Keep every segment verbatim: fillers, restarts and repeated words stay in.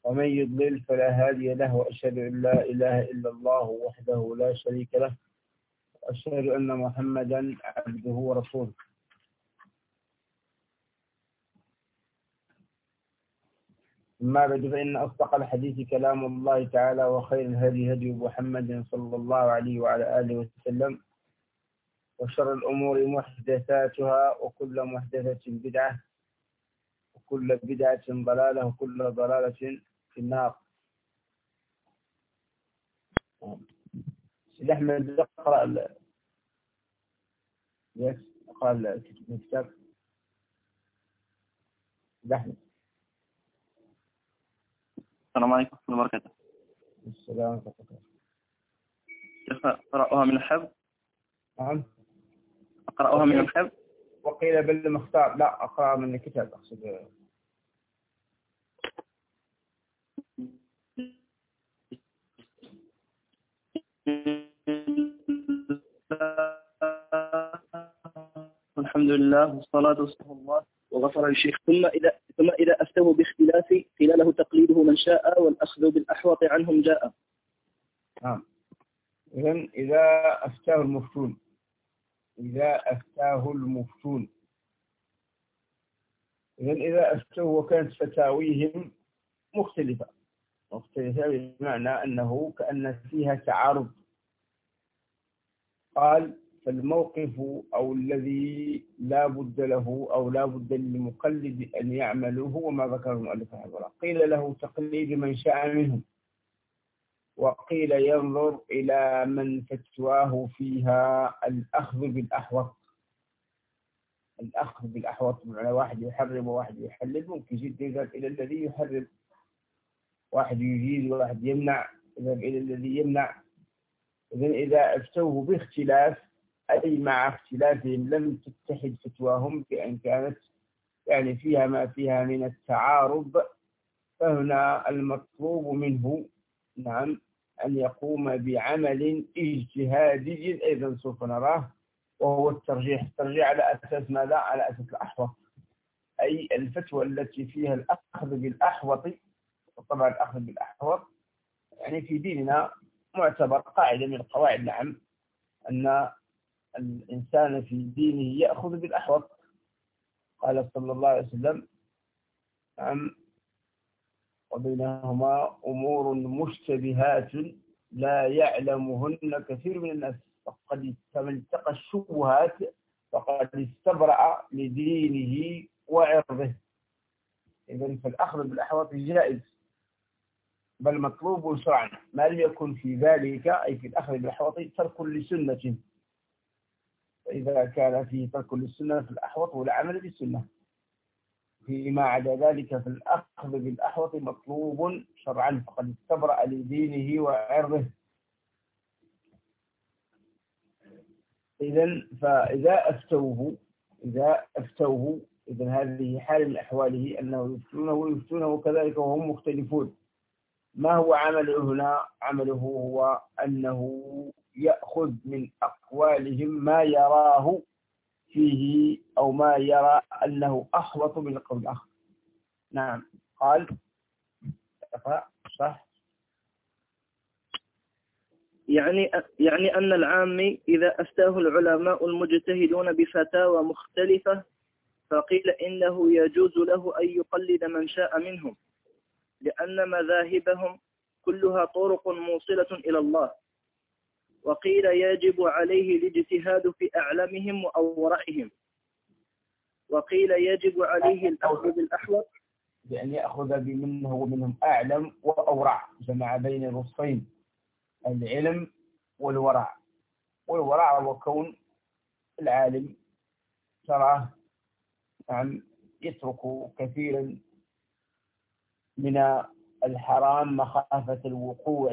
ومن يضلل فلا هادي له، وأشهد أن لا إله إلا الله وحده لا شريك له، وأشهد أن محمدا عبده ورسوله. أما بعد، فإن أصدق الحديث كلام الله تعالى، وخير الهدي هدي محمد صلى الله عليه وعلى آله وسلم، وشر الأمور محدثاتها، وكل محدثة بدعة، وكل بدعة ضلالة، وكل ضلالة في النار. سيد أحمد اقرأ ال... يس اقرأ الكتاب. سيد أحمد. السلام عليكم ورحمة الله وبركاته. السلام عليكم. أقرأها من الحفظ؟ نعم. أقرأها من الحفظ؟ وقيل بالمختار. لا، أقرأ من الكتاب أقصد. الحمد لله والصلاة والسلام على الله وغفر الشيخ. ثم إذا ثم إذا أفتوا باختلاف خلاله تقليده من شاء، والأخذ بالأحوط عنهم جاء. نعم. إذن إذا أفتاه المفتون إذا أفتاه المفتون إذن إذا أفتوه وكانت فتاويهم مختلفة مختلفة بمعنى أنه كأن فيها تعارض. قال: فالموقف أو الذي لا بد له أو لا بد للمقلد أن يعمله هو ما ذكر المؤلف رحمه الله. قيل له تقليد من شاء منهم، وقيل ينظر إلى من فتواه فيها الأخذ بالأحوط. الأخذ بالأحوط على واحد يحرم وواحد يحلل، ممكن جدا يذهب إلى الذي يحرم، واحد يجيز وواحد يمنع، يذهب إلى الذي يمنع. إذن إذا أفتوه باختلاف، أي مع اختلافهم لم تتحد فتواهم بأن كانت يعني فيها ما فيها من التعارض، فهنا المطلوب منه نعم أن يقوم بعمل اجتهادي أيضا سوف نراه، وهو الترجيح. الترجيح على أساس ماذا؟ على أساس الأحوط، أي الفتوى التي فيها الأخذ بالأحوط. وطبعا الأخذ بالأحوط يعني في ديننا معتبر قاعدة من القواعد، نعم، أن الإنسان في دينه يأخذ بالأحوط. قال صلى الله عليه وسلم: نعم، وبينهما أمور مشتبهات لا يعلمهن كثير من الناس، فقد فمن اتقى الشبهات فقد استبرأ لدينه وعرضه. إذن فالأخذ بالأحوط جائز، بل مطلوب شرعا، ما لم يكن في ذلك أي في الأخذ بالأحوط ترك لسنة. فإذا كان فيه ترك للسنة في الأحوط ولا عمل بالسنة، فيما عدا ذلك في الأخذ بالأحوط مطلوب شرعا، فقد استبرأ لدينه وعرضه. إذن فإذا أفتوه إذا أفتوه إذن هذه حال من أحواله أنه يفتونه ويفتونه كذلك وهم مختلفون. ما هو عمله هنا؟ عمله هو أنه يأخذ من أقوالهم ما يراه فيه أو ما يرى أنه أحوط من القول الآخر. نعم. قال: صح. يعني يعني أن العام إذا أفتاه العلماء المجتهدون بفتاوى مختلفة، فقيل إنه يجوز له أن يقلد من شاء منهم، لأن مذاهبهم كلها طرق موصلة إلى الله. وقيل يجب عليه الاجتهاد في أعلمهم وأورعهم. وقيل يجب عليه الأخذ بالأحوط، بأن يأخذ بمن هو منهم أعلم وأورع، جمع بين الوصفين، العلم والورع. والورع هو كون العالم تراه نعم يترك كثيرا من الحرام مخافة الوقوع،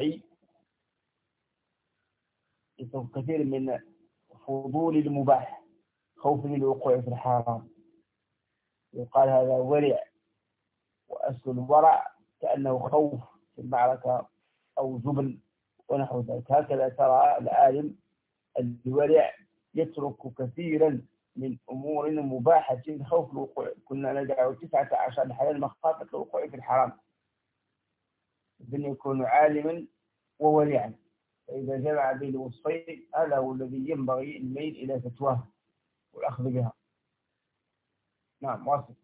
يترك كثير من فضول المباح خوفا من الوقوع في الحرام، يقال هذا ورع. وأصل الورع كأنه خوف في المعركة أو جبن ونحو ذلك. هكذا ترى العالم الورع يترك كثيرا من أمور مباحة خوف الوقوع. كنا ندعو تسعة عشر الحلال مخافة الوقوع في الحرام. إذن يكون عالما وورعا. فإذا جمع بين الوصفين هذا هو الذي ينبغي الميل إلى فتواه والأخذ بها. نعم واصل.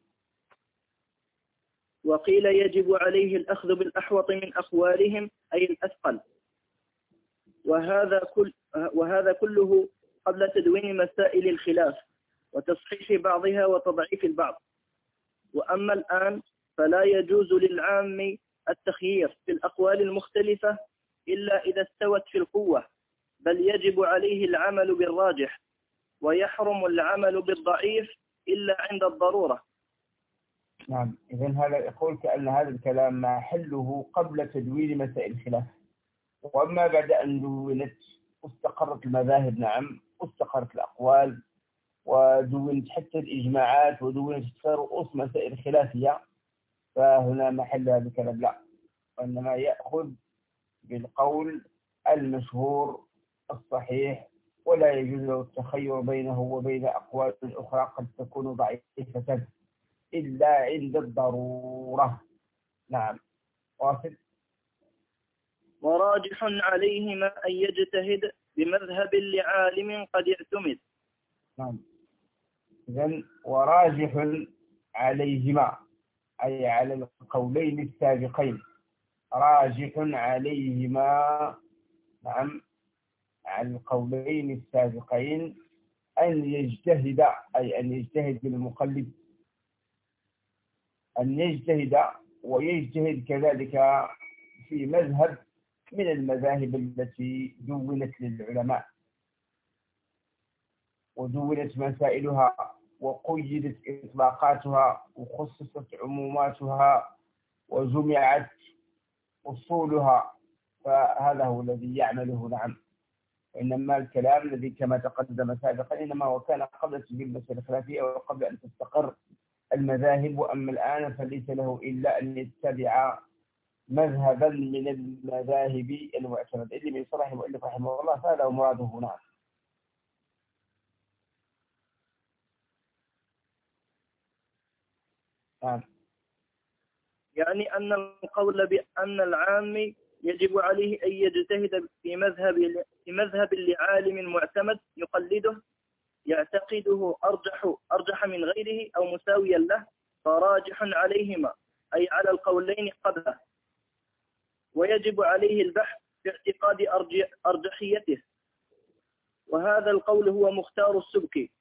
وقيل يجب عليه الأخذ بالأحوط من أقوالهم أي الأثقل، وهذا كل وهذا كله قبل تدوين مسائل الخلاف وتصحيح بعضها وتضعيف البعض. وأما الآن فلا يجوز للعام التخيير في الأقوال المختلفة إلا إذا استوت في القوة، بل يجب عليه العمل بالراجح، ويحرم العمل بالضعيف إلا عند الضرورة. نعم، إذن هذا يقول كأن هذا الكلام محله قبل تدوين مسائل الخلاف، وأما بعد أن دونت واستقرت المذاهب نعم واستقرت الأقوال ودونت حتى الإجماعات ودونت رؤوس مسائل خلافية، فهنا محل هذا الكلام لا، وإنما يأخذ بالقول المشهور الصحيح، ولا يجوز له التخير بينه وبين أقوال أخرى قد تكون ضعيفة إلا عند الضرورة. نعم واصل. وراجح عليهما أن يجتهد بمذهب لعالم قد اعتمد. نعم، إذن وراجح عليهما أي على القولين السابقين، راجح عليهما نعم على القولين السابقين أن يجتهد، أي أن يجتهد المقلد، أن يجتهد ويجتهد كذلك في مذهب من المذاهب التي دونت للعلماء ودونت مسائلها وقيدت إطلاقاتها وخصصت عموماتها وجمعت أصولها، فهذا هو الذي يعمله. نعم، إنما الكلام الذي كما تقدم سابقا إنما هو كان قبل تجربة المسائل الخلافية وقبل أن تستقر المذاهب، وأما الآن فليس له إلا أن يتبع مذهبا من المذاهب المعتمد اللي من صلاح المؤلف رحمه الله، فهذا هو مراده هنا. نعم، يعني أن القول بأن العام يجب عليه أن يجتهد في مذهب في مذهب لعالم معتمد يقلده يعتقده أرجح أرجح من غيره أو مساويا له، فراجح عليهما أي على القولين قبله، ويجب عليه البحث في اعتقاد أرجحيته، وهذا القول هو مختار السبكي.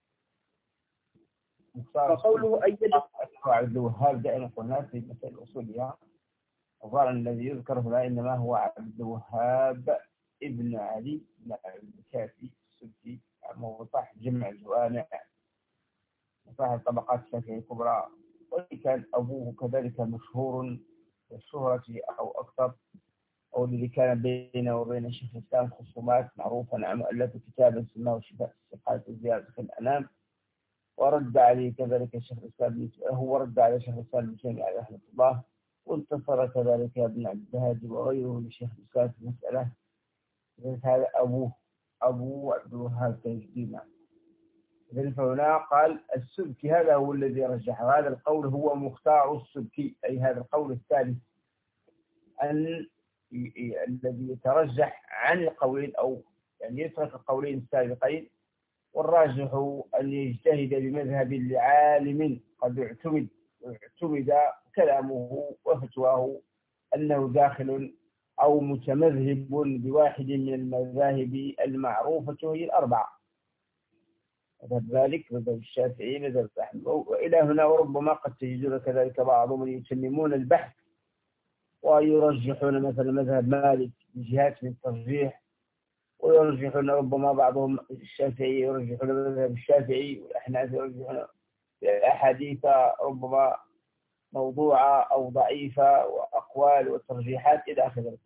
فقوله أن يجب عبد الوهاب دائما قلنا في مسائل الأصولية الظاهر الذي يذكر هنا إنما هو عبد الوهاب ابن علي بن الكافي السبكي، صاحب جمع الجوامع وصاحب طبقات الشافعية الكبرى، وكان أبوه كذلك مشهور بالشهرة أو أكثر، أو الذي كان بينه وبين الشيخ الإسلام خصومات معروفة. نعم، ألف كتابا سماه شفاء السقاية والزيادة في الأنام، ورد عليه كذلك الشيخ الإسلام، هو رد على الشيخ الإسلام ابن تيمية عليه رحمة الله، وانتصر كذلك ابن عبد الهادي وغيره للشيخ الإسلام في المسألة. هذا أبوه أبو عبد الوهاب تجدينا. إذن فهنا قال السبكي هذا هو الذي رجح، هذا القول هو مختار السبكي، أي هذا القول الثالث أن الذي يترجح عن القولين أو يعني يترك القولين السابقين، والراجح أن يجتهد بمذهب لعالم قد اعتمد اعتمد كلامه وفتواه أنه داخل أو متمذهب بواحد من المذاهب المعروفة وهي الأربعة، مذهب مالك، مذهب الشافعي، مذهب أحمد، وإلى هنا. وربما قد تجدون كذلك بعضهم يتممون البحث ويرجحون مثلا مذهب مالك بجهات من الترجيح، ويرجحون ربما بعضهم الشافعي يرجحون مذهب الشافعي، والأحناف يرجحون أحاديث ربما موضوعة أو ضعيفة وأقوال وترجيحات إلى آخر ذلك.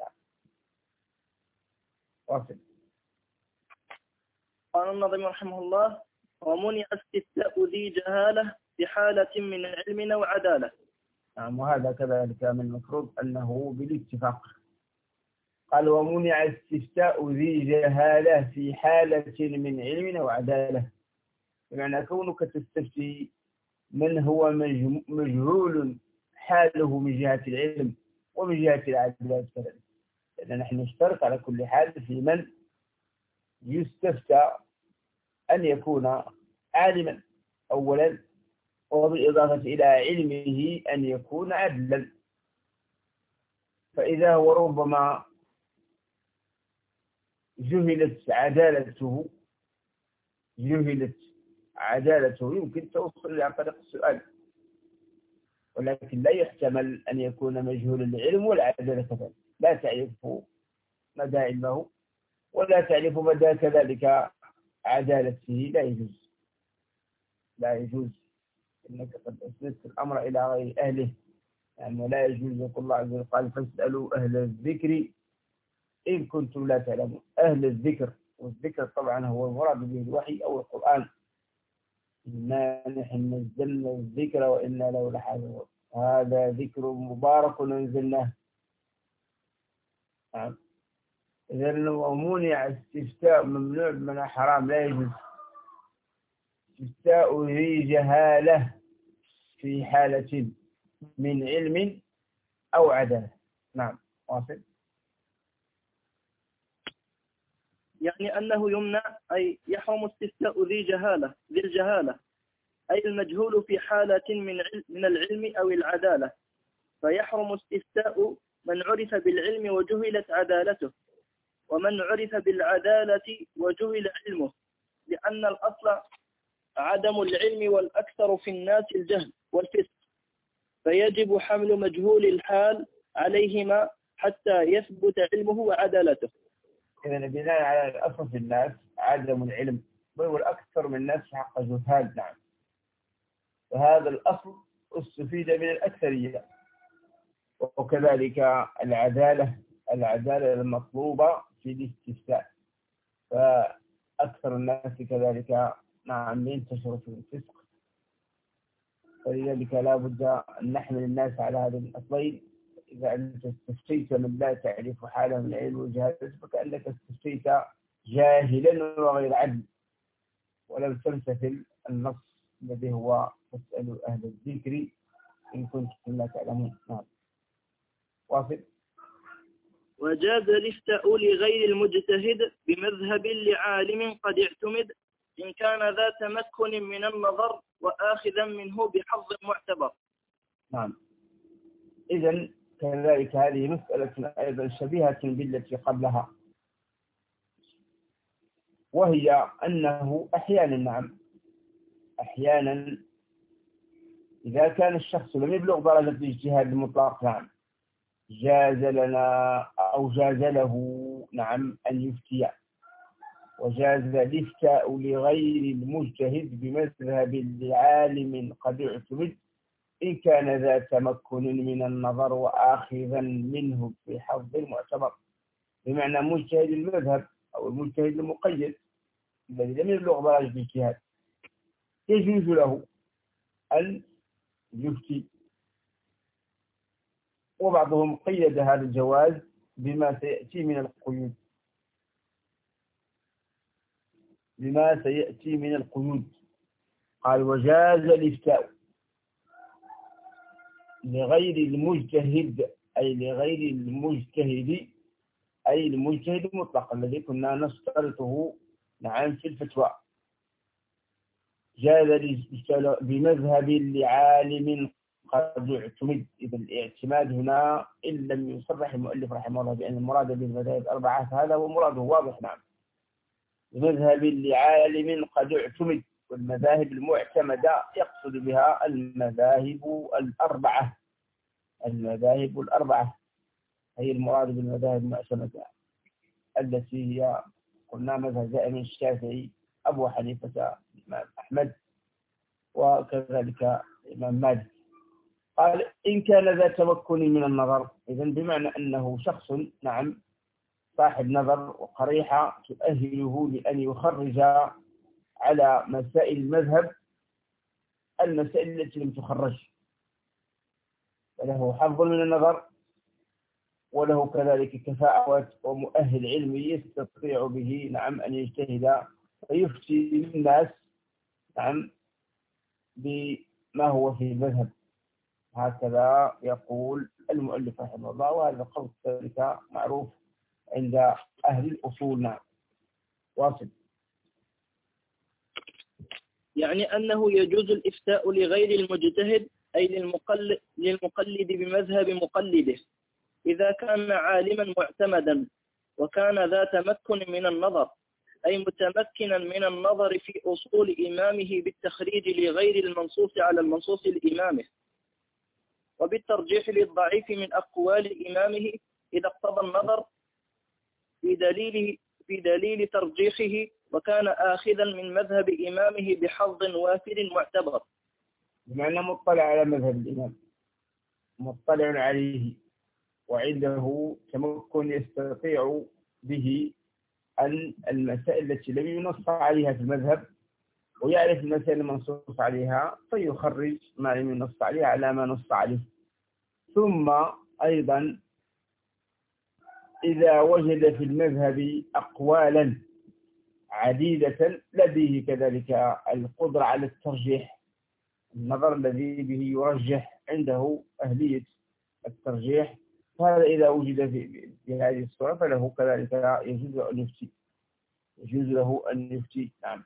واصل. قال النظم رحمه الله: ومنع استفتاء ذي جهالة في حالة من علم أو عدالة. نعم، وهذا كذلك من المفروض أنه بالاتفاق. قال ومنع استفتاء ذي جهالة في حالة من علم أو عدالة، بمعنى كونك تستفتي من هو مجهول حاله من جهة العلم ومن جهة العدالة كذلك، لأن نحن نشترط على كل حال في من يستفتى أن يكون عالما أولا، وبالإضافة إلى علمه أن يكون عدلا. فإذا هو ربما جهلت عدالته جهلت عدالته يمكن توصل عن طريق السؤال، ولكن لا يحتمل أن يكون مجهول العلم والعدالة كذلك، لا تعرف مدى علمه ولا تعرف مدى كذلك عدالته، لا يجوز لا يجوز إنك قد أسندت الأمر إلى غير أهله، يعني لا يجوز. يقول الله عز وجل قال فاسألوا أهل الذكر إن كنتم لا تعلمون. أهل الذكر، والذكر طبعا هو المراد به الوحي أو القرآن. إنا نحن نزلنا الذكر وإنا له لحافظون، هذا ذكر مبارك أنزلناه. نعم. إذا منع استفتاء ممنوع من حرام، لا يجوز استفتاء ذي جهالة في حالة من علم أو عدالة. نعم واصل. يعني أنه يمنع أي يحرم استفتاء ذي جهالة ذي الجهالة أي المجهول في حالة من من العلم أو العدالة، فيحرم استفتاء من عرف بالعلم وجهلت عدالته، ومن عرف بالعدالة وجهل علمه، لأن الأصل عدم العلم والأكثر في الناس الجهل والفسق، فيجب حمل مجهول الحال عليهما حتى يثبت علمه وعدالته. إذا بناء على الأصل في الناس عدم العلم، والأكثر من الناس حق جهال. نعم. فهذا الأصل استفيد من الأكثرية، وكذلك العدالة العدالة المطلوبة في الاستفتاء، فأكثر الناس كذلك نعم ينتشر في الفسق، فلذلك لا بد أن نحمل الناس على هذا الأصلين. إذا أنت استفتيت من لا تعرف حاله من العلم والجهالة فكأنك استفتيت جاهلا وغير عدل، ولم تمتثل النص الذي هو فاسألوا أهل الذكر إن كنتم لا تعلمون. نعم واصل. وجاز الافتاء لغير المجتهد بمذهب لعالم قد اعتمد، إن كان ذا تمكن من النظر وآخذا منه بحظ معتبر. نعم. إذن كذلك هذه مسألة أيضا شبيهة بالتي قبلها، وهي أنه أحيانا نعم أحيانا إذا كان الشخص لم يبلغ درجة الاجتهاد المطلق نعم جاز لنا أو جاز له نعم أن يفتي، وجاز الافتاء لغير المجتهد بمذهب لعالم قد اعتمد، إن كان ذا تمكن من النظر وآخذا منه بحظ المعتبر. بمعنى مجتهد المذهب أو المجتهد المقيد الذي لم يبلغ درجة الاجتهاد يجوز له أن يفتي، وبعضهم قيد هذا الجواز بما سيأتي من القيود بما سيأتي من القيود قال وجاز الافتاء لغير المجتهد أي لغير المجتهد أي المجتهد المطلق الذي كنا نشترطه نعم في الفتوى. جاز الافتاء بمذهب لعالم قد اعتمد. إذا الاعتماد هنا إن لم يصرح المؤلف رحمه الله بأن المراد بالمذاهب الأربعة فهذا هو مراده واضح. نعم بمذهب لعالم قد اعتمد، والمذاهب المعتمدة يقصد بها المذاهب الأربعة المذاهب الأربعة هي المراد بالمذاهب المعتمدة التي هي قلنا مذهب من الشافعي أبو حنيفة الإمام أحمد وكذلك الإمام مالك. قال إن كان ذا تمكن من النظر، إذن بمعنى أنه شخص نعم صاحب نظر وقريحة تؤهله لأن يخرج على مسائل المذهب المسائل التي لم تخرج، فله حظ من النظر وله كذلك كفاءة ومؤهل علمي يستطيع به نعم أن يجتهد ويفتي للناس نعم بما هو في المذهب. هكذا يقول المؤلف رحمه الله، وهذا قول ذلك معروف عند أهل الأصول. نعم، واصل. يعني أنه يجوز الإفتاء لغير المجتهد، أي للمقلد, للمقلد بمذهب مقلده، إذا كان عالما معتمدا وكان ذا تمكن من النظر، أي متمكنا من النظر في أصول إمامه بالتخريج لغير المنصوص على المنصوص لإمامه، وبالترجيح للضعيف من أقوال إمامه إذا اقتضى النظر في دليل في دليل ترجيحه، وكان آخذا من مذهب إمامه بحظ وافر معتبر. بمعنى مطلع على مذهب الإمام، مطلع عليه، وعنده تمكن يستطيع به أن المسائل التي لم ينص عليها في المذهب، ويعرف المسائل المنصوص عليها فيخرج ما لم ينص عليها على ما نص عليه. ثم أيضا إذا وجد في المذهب أقوالا عديدة لديه كذلك القدرة على الترجيح، النظر الذي به يرجح، عنده أهلية الترجيح، فهذا إذا وجد في, في هذه الصورة فله كذلك يجوز له أن يفتي يجوز له أن يفتي. نعم.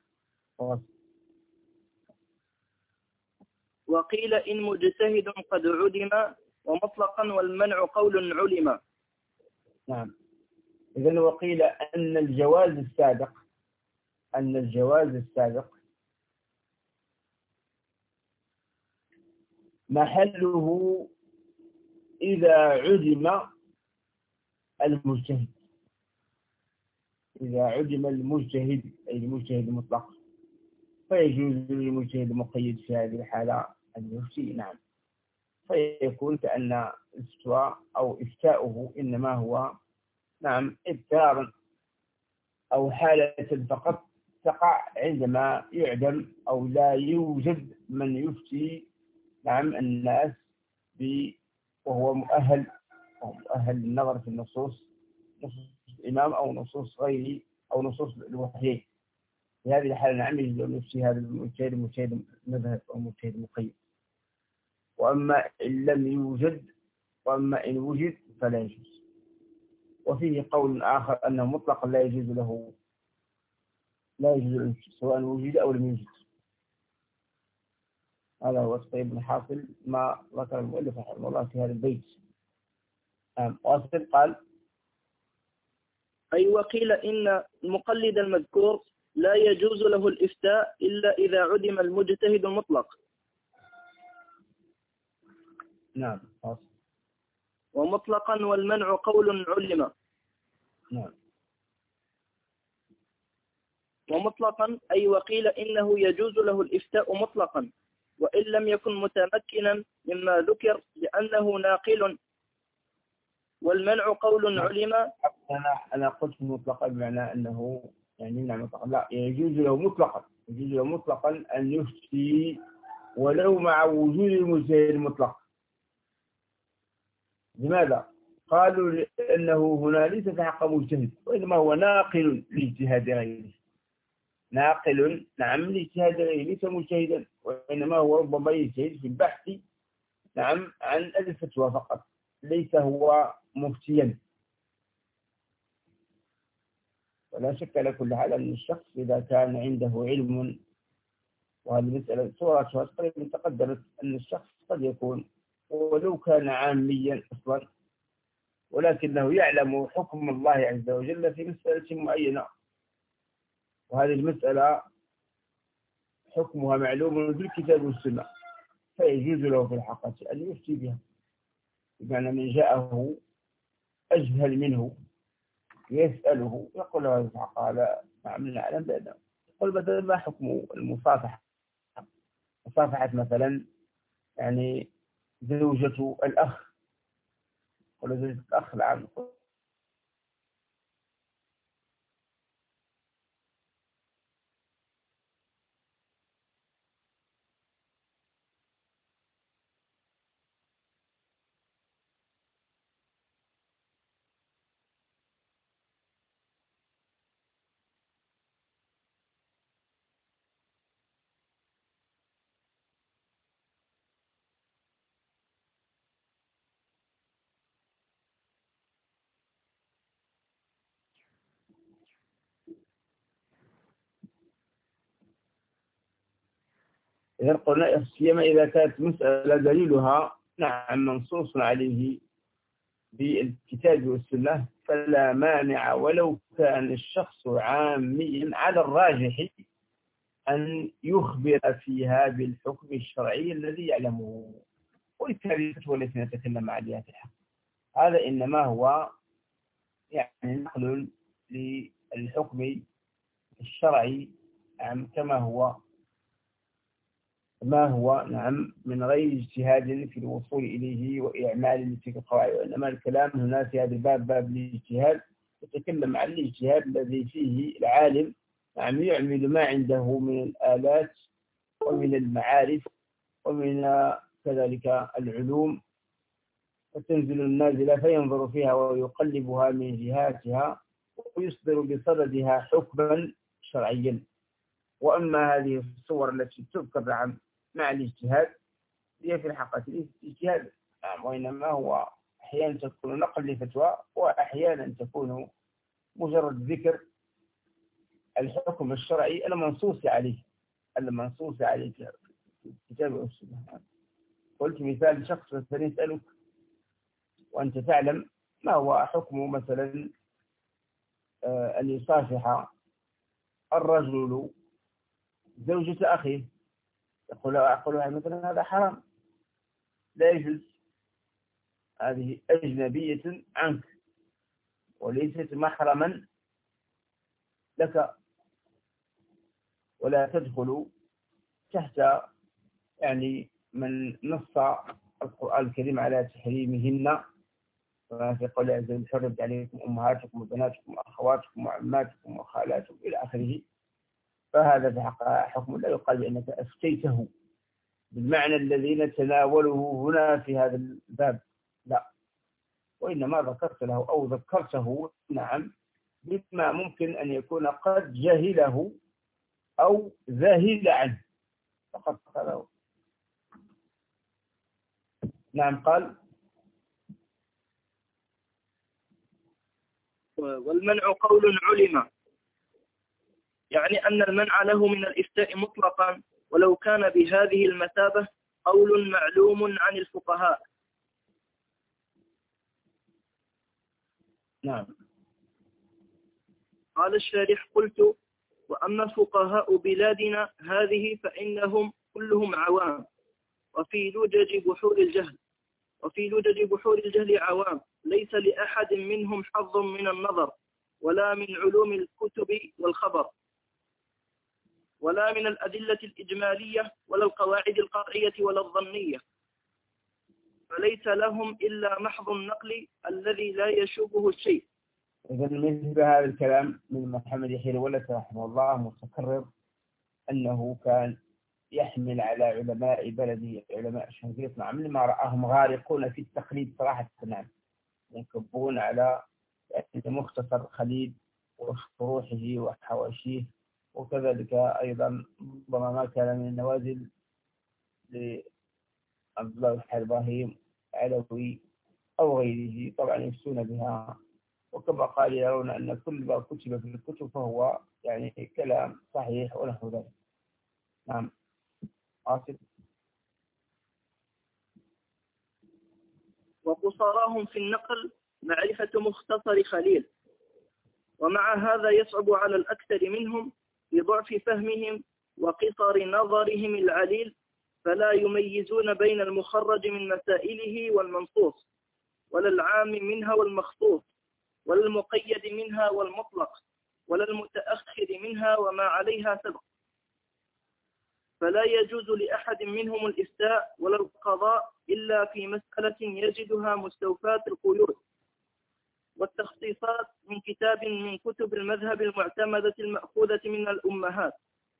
وقيل إن مجتهد قد عدم ومطلقا والمنع قول علم. نعم. إذن وقيل أن الجواز السابق أن الجواز السابق محله إذا عدم المجتهد، إذا عدم المجتهد أي المجتهد المطلق، فيجوز للمجتهد المقيد في هذه الحالة أن يفتي. نعم. فيكون كأن الافتواء أو إفتاؤه إنما هو نعم اضطرارا أو حالة فقط تقع عندما يعدم أو لا يوجد من يفتي نعم الناس ب وهو مؤهل أو مؤهل للنظر في النصوص، نصوص الإمام أو نصوص غيره أو نصوص الوحيين. في هذه الحالة نعم يجوز أن يفتي هذا المجتهد مجتهد مذهب أو مجتهد مقيد. وأما إن لم يوجد وأما إن وجد فلا يجوز. وفيه قول آخر أنه مطلقا لا يجوز له لا يجوز سواء وجد أو لم يوجد. هذا هو الطيب الحاصل ما ذكر المؤلف رحمه الله في هذا البيت. واصل قال: أي وقيل إن المقلد المذكور لا يجوز له الإفتاء إلا إذا عدم المجتهد المطلق. نعم. واصل. ومطلقا والمنع قول علم. نعم. ومطلقا أي وقيل إنه يجوز له الإفتاء مطلقا وإن لم يكن متمكنا مما ذكر لأنه ناقل. والمنع قول علم. أنا أنا قلت مطلقا بمعنى أنه يعني نعم مطلقا، لا يجوز له مطلقا يجوز له مطلقا أن يفتي ولو مع وجود المجتهد المطلق. لماذا؟ قالوا لأنه هنا ليس في حق مجتهد، وإنما هو ناقل لاجتهاد غيره، ناقل نعم لاجتهاد غيره، ليس مجتهدا، وإنما هو ربما يجتهد في البحث نعم عن الفتوى فقط، ليس هو مفتيا. ولا شك على كل حال أن الشخص إذا كان عنده علم، وهذه المسألة صورتها تقريبا تقدمت، أن الشخص قد يكون ولو كان عاميا أصلا ولكنه يعلم حكم الله عز وجل في مسألة معينة، وهذه المسألة حكمها معلوم بالكتاب والسنة، فيجوز له في الحقيقة أن يفتي بها. بمعنى من جاءه أجهل منه يسأله يقول له هذا الحق، هذا نعم نعلم بأنه، يقول بدل ما حكم المصافحة، مصافحة مثلا يعني زوجة الأخ ولا زوجة الأخ العام، إذا قلنا سيما إذا كانت مسألة دليلها نعم منصوص عليه بالكتاب والسنة فلا مانع ولو كان الشخص عاميا على الراجح أن يخبر فيها بالحكم الشرعي الذي يعلمه. وبالتالي الفتوى التي نتكلم عليها في الحق هذا إنما هو يعني نقل للحكم الشرعي نعم كما هو ما هو نعم من غير اجتهاد في الوصول إليه وإعمال لتلك القواعد، وإنما الكلام هنا في هذا الباب باب الاجتهاد يتكلم عن الاجتهاد الذي فيه العالم نعم يعمل ما عنده من الآلات ومن المعارف ومن كذلك العلوم فتنزل النازلة فينظر فيها ويقلبها من جهاتها ويصدر بصددها حكما شرعيا. وأما هذه الصور التي تذكر عن مع الاجتهاد هي في الحقيقة الاجتهاد نعم وإنما هو أحيانا تكون نقل لفتوى وأحيانا تكون مجرد ذكر الحكم الشرعي المنصوص عليه المنصوص عليه في الكتاب والسنة. قلت مثال شخص مثلا يسألك وأنت تعلم ما هو حكم مثلا أن يصافح الرجل زوجة أخيه يقول أقولها مثلا هذا حرام لا يجوز، هذه أجنبية عنك وليست محرما لك ولا تدخل تحت يعني من نص القرآن الكريم على تحريمهن في قول عز وجل حرمت عليكم أمهاتكم وبناتكم وأخواتكم وعماتكم وخالاتكم إلى آخره. فهذا في حق حكم لا يقال بأنك أفتيته بالمعنى الذي نتناوله هنا في هذا الباب لا، وإنما ذكرت له أو ذكرته نعم بما ممكن أن يكون قد جهله أو ذاهل عنه فقط هذا. نعم قال والمنع قول علم، يعني أن المنع له من الإفتاء مطلقا ولو كان بهذه المثابة قول معلوم عن الفقهاء. نعم. قال الشارح قلت وأما فقهاء بلادنا هذه فإنهم كلهم عوام وفي لجج بحور الجهل وفي لجج بحور الجهل عوام ليس لأحد منهم حظ من النظر ولا من علوم الكتب والخبر ولا من الأدلة الإجمالية ولا القواعد القطعية ولا الظنية، فليس لهم إلا محض النقل الذي لا يشوبه الشيء. إذا مثل هذا الكلام من محمد يحيى الولد رحمه الله متكرر أنه كان يحمل على علماء بلده علماء الشنقيط نعم لما رآهم غارقون في التقليد صراحة نعم ينكبون على مختصر خليل وشروحه وحواشيه وكذلك أيضا ربما ما كان من النوازل لعبد الله بن إبراهيم علوي أو غيره طبعا يفتون بها، وكما قال يرون أن كل ما كتب في الكتب فهو يعني كلام صحيح ونحو ذلك. نعم آصف. وقصاراهم في النقل معرفة مختصر خليل، ومع هذا يصعب على الأكثر منهم بضعف فهمهم وقصر نظرهم العليل، فلا يميزون بين المخرج من مسائله والمنصوص ولا العام منها والمخصوص ولا المقيد منها والمطلق ولا المتأخر منها وما عليها سبق، فلا يجوز لأحد منهم الإفتاء ولا القضاء إلا في مسألة يجدها مستوفاة القيود والتخصيصات من كتاب من كتب المذهب المعتمدة المأخوذة من الأمهات.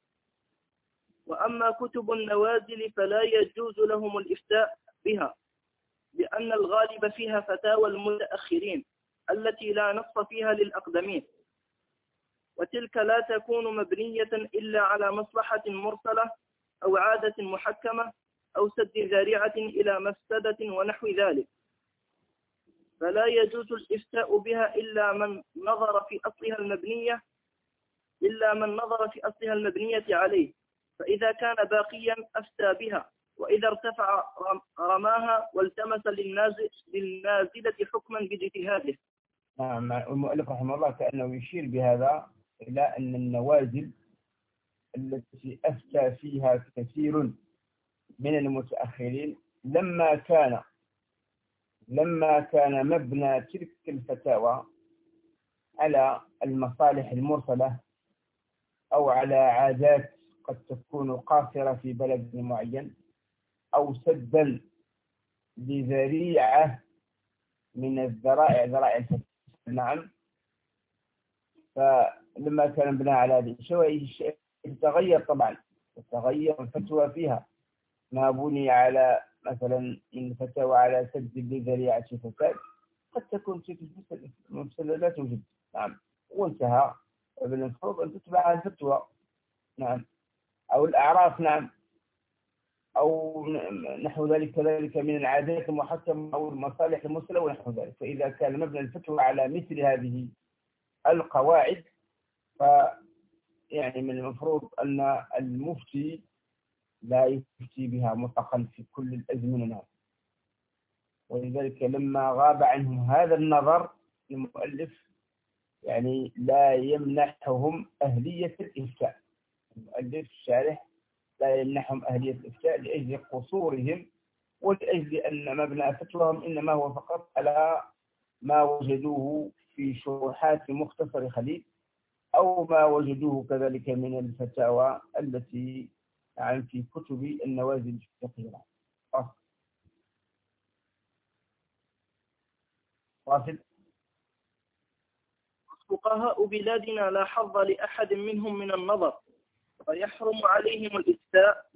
وأما كتب النوازل فلا يجوز لهم الإفتاء بها، لأن الغالب فيها فتاوى المتأخرين التي لا نص فيها للأقدمين، وتلك لا تكون مبنية إلا على مصلحة مرسلة أو عادة محكمة أو سد ذارعة إلى مفسدة ونحو ذلك، فلا يجوز الإفتاء بها إلا من نظر في أصلها المبنية إلا من نظر في أصلها المبنية عليه فإذا كان باقيا أفتى بها، وإذا ارتفع رماها والتمس للنازل للنازلة حكما باجتهاده. نعم. المؤلف رحمه الله كأنه يشير بهذا إلى أن النوازل التي أفتى فيها كثير من المتأخرين لما كان لما كان مبنى تلك الفتاوى على المصالح المرسلة أو على عادات قد تكون قاصرة في بلد معين، أو سدا لذريعة من الذرائع ذرائع الفتاوى. نعم. فلما كان مبنى على هذه الشيء تتغير طبعا، تتغير الفتوى فيها. ما بني على مثلا من فتاوى على سد لذريعة فساد قد تكون تلك المفسدة لا توجد. نعم. وانتهى بالمفروض أن تتبع الفتوى. نعم. أو الأعراف. نعم. أو نحو ذلك كذلك من العادات المحكمة أو المصالح المرسلة ونحو ذلك. فإذا كان مبنى الفتوى على مثل هذه القواعد ف يعني من المفروض أن المفتي لا يفتي بها مطلقا في كل الأزمنة. ولذلك لما غاب عنهم هذا النظر المؤلف يعني لا يمنحهم أهلية الإفتاء. المؤلف الشارح لا يمنحهم أهلية الإفتاء لأجل قصورهم، ولأجل أن مبنى فتواهم إنما هو فقط على ما وجدوه في شروحات مختصر خليل، أو ما وجدوه كذلك من الفتاوى التي عن في كتب النوازل الفقهية. واصل. فقهاء بلادنا لا حظ لأحد منهم من النظر، فيحرم عليهم الإفتاء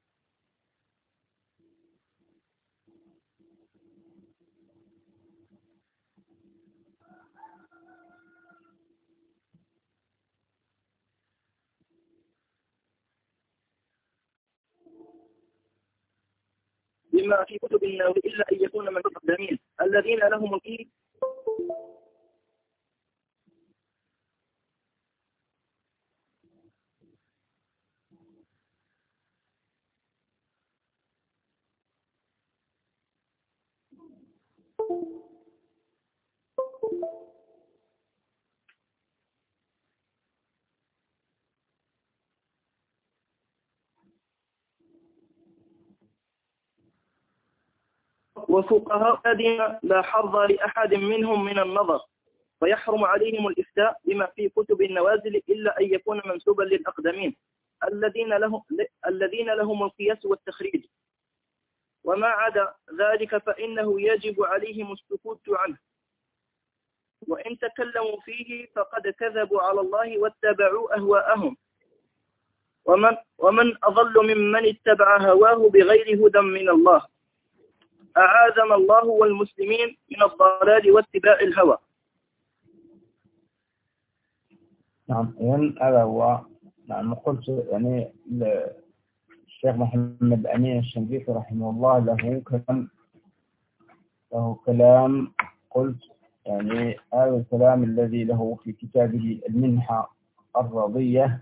بما في كتب النووي إلا أن يكون من المقدمين الذين لهم الإيد وفقهاء بلادنا لا حظ لأحد منهم من النظر، فيحرم عليهم الإفتاء بما في كتب النوازل إلا أن يكون منسوبا للأقدمين الذين لهم الذين لهم القياس والتخريج، وما عدا ذلك فإنه يجب عليهم السكوت عنه، وإن تكلموا فيه فقد كذبوا على الله واتبعوا أهواءهم، ومن, ومن أضل ممن اتبع هواه بغير هدى من الله، أعاذنا الله والمسلمين من الضلال واتباع الهوى. نعم. إذن هذا هو. نعم. قلت يعني الشيخ محمد أمين الشنقيطي رحمه الله له كلام له كلام قلت يعني هذا الكلام الذي له في كتابه المنحة الرضية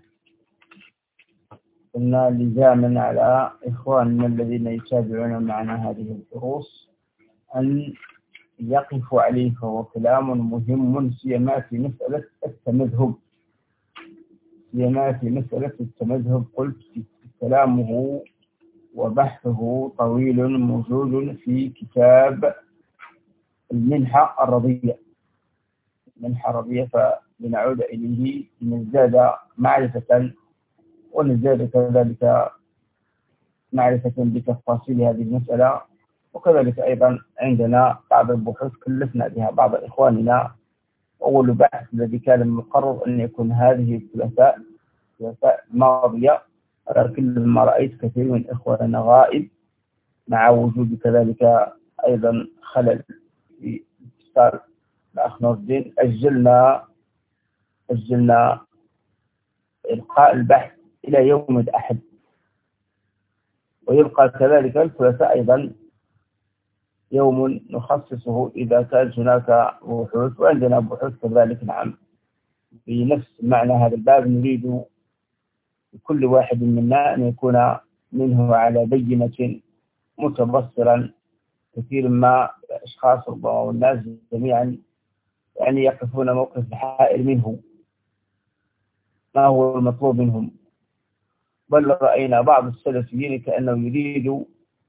قلنا لزاما على إخواننا الذين يتابعون معنا هذه الدروس أن يقفوا عليه، فهو كلام مهم سيما في مسألة التمذهب سيما في مسألة التمذهب. قلت كلامه وبحثه طويل موجود في كتاب المنحة الرضية المنحة الرضية فلنعود إليه لنزداد معرفة ونزداد كذلك معرفة بتفاصيل هذه المسألة. وكذلك أيضا عندنا بعض البحوث كلفنا بها بعض إخواننا. أول بحث الذي كان مقرر أن يكون هذه الثلاثاء الثلاثاء الماضية، ولكن لما رأيت كثير من إخواننا غائب مع وجود كذلك أيضا خلل في اتصال الأخ نور الدين، أجلنا أجلنا إلقاء البحث إلى يوم الأحد، ويبقى كذلك الثلاثاء أيضا يوم نخصصه إذا كانت هناك بحوث، وعندنا بحوث كذلك. نعم. في نفس معنى هذا الباب نريد كل واحد منا أن يكون منه على بينة متبصرا. كثير ما الأشخاص ربما والناس جميعا يعني يقفون موقف الحائر منه ما هو المطلوب منهم، بل رأينا بعض السلفيين كأنه يريد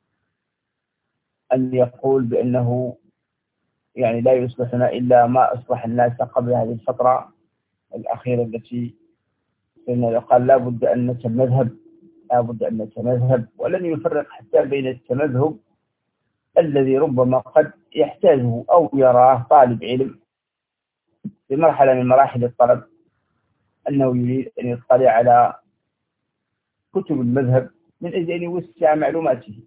أن يقول بأنه يعني لا يصلحنا إلا ما أصلح الناس قبل هذه الفترة الأخيرة التي قال لا بد أن نتمذهب، لا بد أن نتمذهب، ولم يفرق حتى بين التمذهب الذي ربما قد يحتاجه أو يراه طالب علم في مرحلة من مراحل الطلب أنه يريد أن يطلع على كتب المذهب من أجل أن يوسع معلوماته،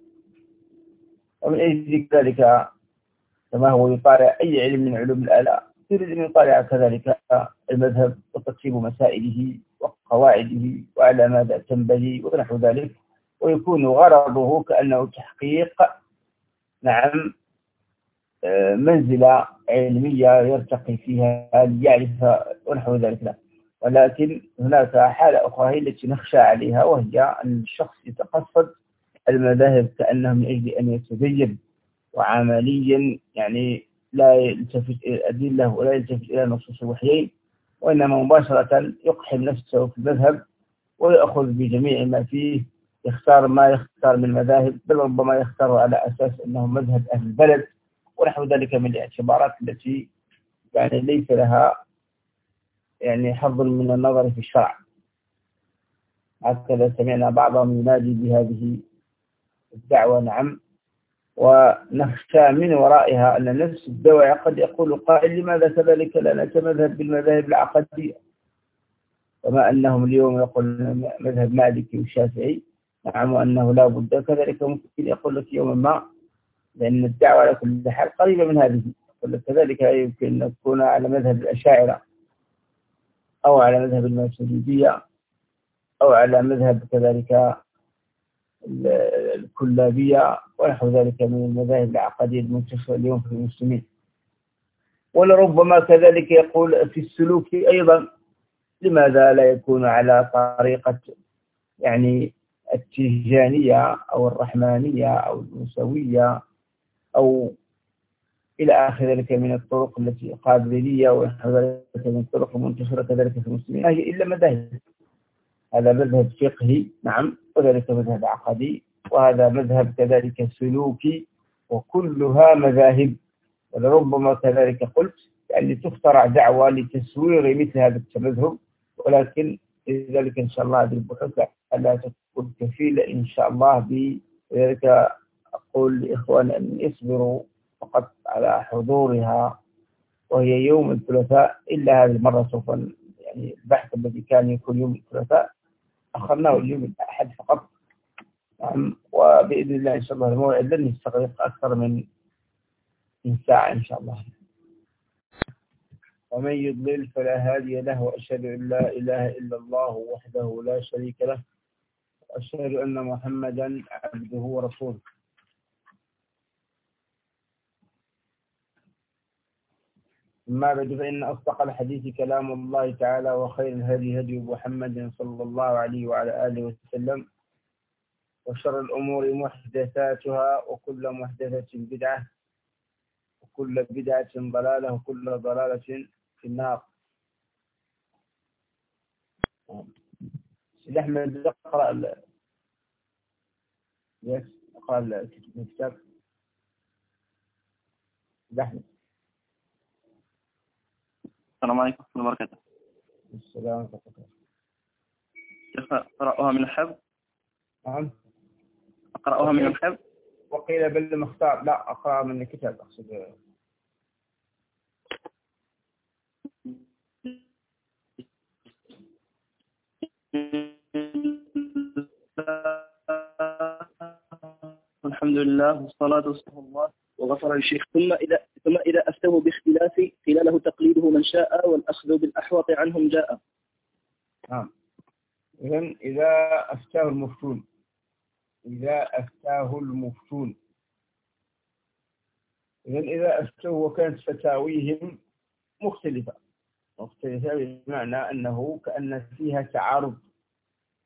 ومن أجل ذلك كما هو يطالع أي علم من علوم الآلة يريد أن يطالع كذلك المذهب وترتيب مسائله وقواعده وعلى ماذا تنبني ونحو ذلك، ويكون غرضه كأنه تحقيق نعم منزلة علمية يرتقي فيها ليعرف ونحو ذلك لا. ولكن هناك حالة أخرى هي التي نخشى عليها، وهي أن الشخص يتقصد المذاهب كأنه من أجل أن يتدين، وعمليا يعني لا يلتفت إلى الأدلة ولا يلتفت إلى نصوص الوحيين، وإنما مباشرة يقحم نفسه في المذهب ويأخذ بجميع ما فيه، يختار ما يختار من المذاهب، بل ربما يختار على أساس أنه مذهب أهل البلد ونحو ذلك من الاعتبارات التي يعني ليس لها يعني حظ من النظر في الشرع. هكذا سمعنا بعضهم ينادي بهذه الدعوة نعم، ونخشى من ورائها أن نفس الدواعي قد يقول قائل لماذا كذلك لا نتمذهب بالمذاهب العقدية، كما أنهم اليوم يقول مذهب مالكي والشافعي نعم، وأنه لا بد كذلك ممكن يقول لك يوما ما، لأن الدعوة على كل حال قريبة من هذه، يقول لك كذلك يمكن أن تكون على مذهب الأشاعرة أو على مذهب الماتريدية أو على مذهب كذلك الكلابية ونحو ذلك من المذاهب العقدية المنتشرة اليوم في المسلمين. ولربما كذلك يقول في السلوك أيضا لماذا لا يكون على طريقة يعني التيجانية أو الرحمانية أو الموسوية أو إلى آخر ذلك من الطرق التي قابلية ونحو ذلك من الطرق المنتشرة كذلك في المسلمين، هي إلا مذاهب. هذا مذهب فقهي نعم، وذلك مذهب عقدي، وهذا مذهب كذلك سلوكي، وكلها مذاهب. ولربما كذلك قلت يعني تخترع دعوة لتسوير مثل هذا التمذهب، ولكن لذلك إن شاء الله هذه البحوث لا تكون كفيلة إن شاء الله. بذلك أقول لإخوان أن يصبروا فقط على حضورها، وهي يوم الثلاثاء، إلا هذه المرة سوف يعني البحث الذي كان يكون يوم الثلاثاء أخرناه اليوم الأحد فقط، وبإذن الله إن شاء الله الموعد لن يستغرق أكثر من من ساعة إن شاء الله. ومن يضلل فلا هادي له، وأشهد أن لا إله إلا الله وحده لا شريك له، وأشهد أن محمدا عبده ورسوله. أما بعد، فإن أصدق الحديث كلام الله تعالى، وخير الهدي هدي محمد صلى الله عليه وعلى آله وسلم، وشر الأمور محدثاتها، وكل محدثة بدعة، وكل بدعة ضلالة، وكل ضلالة في النار. سيد أحمد اقرأ ال... يس اقرأ الكتاب. سيد أحمد. السلام عليكم ورحمة الله وبركاته. السلام عليكم. كيف أقرأها من الحفظ؟ نعم. أقرأها من الحفظ؟ وقيل بل مختار، لا أقرأ من الكتاب أقصد. الحمد لله والصلاة والسلام على الله وغفر الشيخ. ثم إذا ثم إذا أفتوا باختلاف خلاله تقليده من شاء، والأخذ بالأحوط عنهم جاء. نعم. إذن إذا أفتاه المفتون إذا أفتاه المفتون إذن إذا أفتوه وكانت فتاويهم مختلفة مختلفة بمعنى أنه كأن فيها تعارض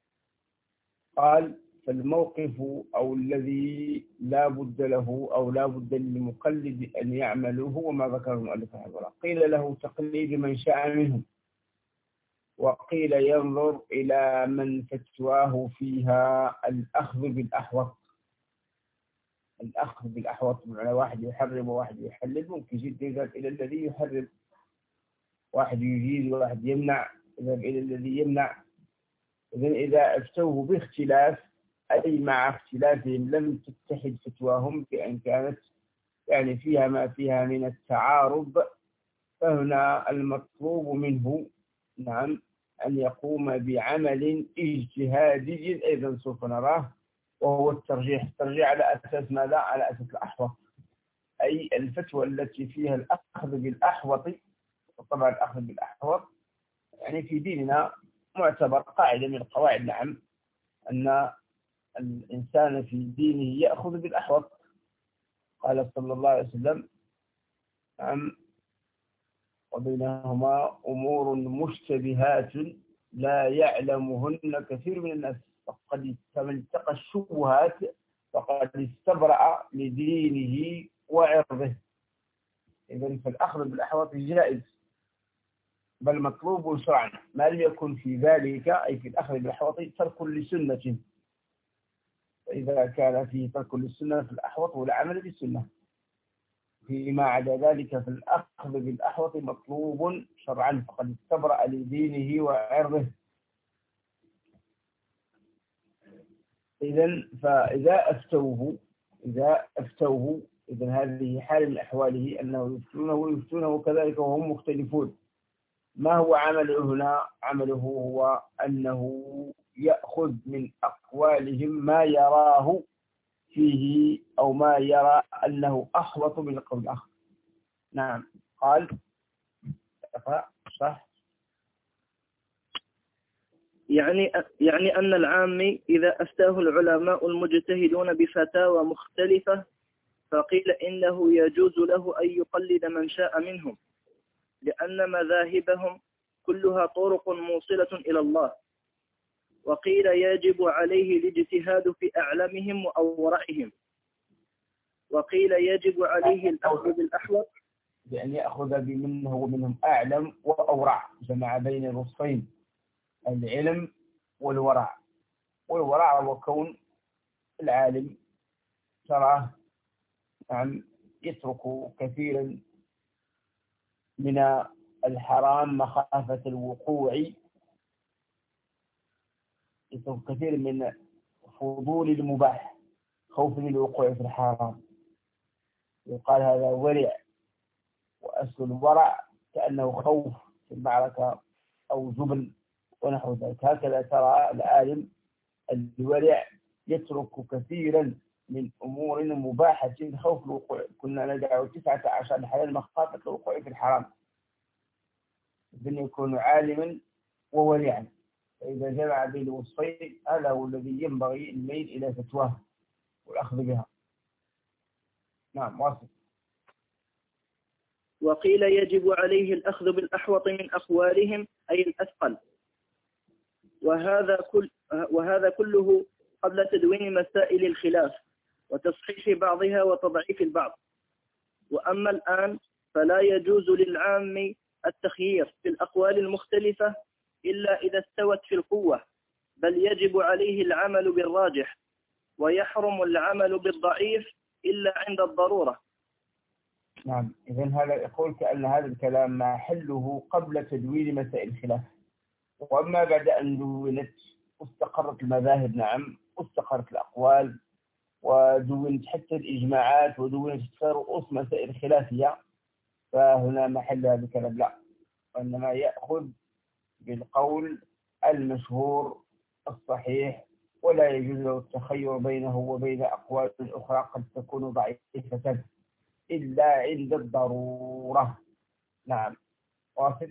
قال فالموقف أو الذي لا بد له أو لا بد للمقلد أن يعمله هو ما ذكر المؤلف رحمه الله. قيل له تقليد من شاء منهم، وقيل ينظر إلى من فتواه فيها الأخذ بالأحوط. الأخذ بالأحوط بمعنى واحد يحرم وواحد يحلل، ممكن جدا يذهب إلى الذي يحرم، واحد يجيز وواحد يمنع، يذهب إلى الذي يمنع. إذن إذا أفتوه باختلاف أي مع اختلافهم لم تتحد فتواهم بأن كانت يعني فيها ما فيها من التعارض، فهنا المطلوب منه نعم أن يقوم بعمل اجتهادي أيضا سوف نراه، وهو الترجيح. الترجيح على أساس ماذا؟ على أساس الأحوط، أي الفتوى التي فيها الأخذ بالأحوط. وطبعا الأخذ بالأحوط يعني في ديننا معتبر قاعدة من القواعد، نعم، أن الإنسان في دينه يأخذ بالأحوط. قال صلى الله عليه وسلم نعم وبينهما أمور مشتبهات لا يعلمهن كثير من الناس، فقد فمن اتقى الشبهات فقد استبرأ لدينه وعرضه. إذن فالأخذ بالأحوط جائز، بل مطلوب شرعا، ما لم يكن في ذلك أي في الأخذ بالأحوط ترك لسنة. فإذا كان فيه ترك للسنة في الأحوط ولا عمل بالسنة، فيما عدا ذلك في الأخذ بالأحوط مطلوب شرعا، فقد استبرأ لدينه وعرضه. إذن فإذا أفتوه إذا أفتوه إذن هذه حال من أحواله أنه يفتونه ويفتونه كذلك وهم مختلفون. ما هو عمله هنا؟ عمله هو أنه يأخذ من أقوالهم ما يراه فيه أو ما يرى أنه أحوط من القول الآخر. نعم قال صح. يعني يعني أن العام إذا أفتاه العلماء المجتهدون بفتاوى مختلفة فقيل إنه يجوز له أن يقلد من شاء منهم، لأن مذاهبهم كلها طرق موصلة إلى الله. وقيل يجب عليه الاجتهاد في أعلمهم وأورعهم. وقيل يجب عليه الأخذ بالأحوط، بأن يأخذ بمن هو منهم أعلم وأورع، جمع بين الوصفين العلم والورع. والورع هو كون العالم تراه نعم يترك كثيرا من الحرام مخافة الوقوع، يترك كثير من فضول المباح خوف من الوقوع في الحرام، يقال هذا ورع. وأصل الورع كأنه خوف في المعركة أو جبن ونحو ذلك. هكذا ترى العالم الورع يترك كثيرا من أمور مباحة خوف الوقوع. كنا ندعو تسعة عشر حلال مخافة الوقوع في الحرام، إذن يكون عالما وورعا. فإذا جمع بين الوصفين هذا هو الذي ينبغي الميل إلى فتواه والأخذ بها. نعم واصل. وقيل يجب عليه الأخذ بالأحوط من أقوالهم أي الأثقل، وهذا كل وهذا كله قبل تدوين مسائل الخلاف وتصحيح بعضها وتضعيف البعض. وأما الآن فلا يجوز للعام التخيير في الأقوال المختلفة إلا إذا استوت في القوة، بل يجب عليه العمل بالراجح، ويحرم العمل بالضعيف إلا عند الضرورة. نعم إذن هذا يقول كأن هذا الكلام محله قبل تدوين مسائل الخلاف، وأما بعد أن دونت واستقرت المذاهب نعم واستقرت الأقوال ودونت حتى الإجماعات ودونت رؤوس مسائل الخلافية، فهنا محل هذا الكلام لا، وإنما يأخذ بالقول المشهور الصحيح، ولا يجوز له التخير بينه وبين أقوال أخرى قد تكون ضعيفة إلا عند الضرورة. نعم واصل.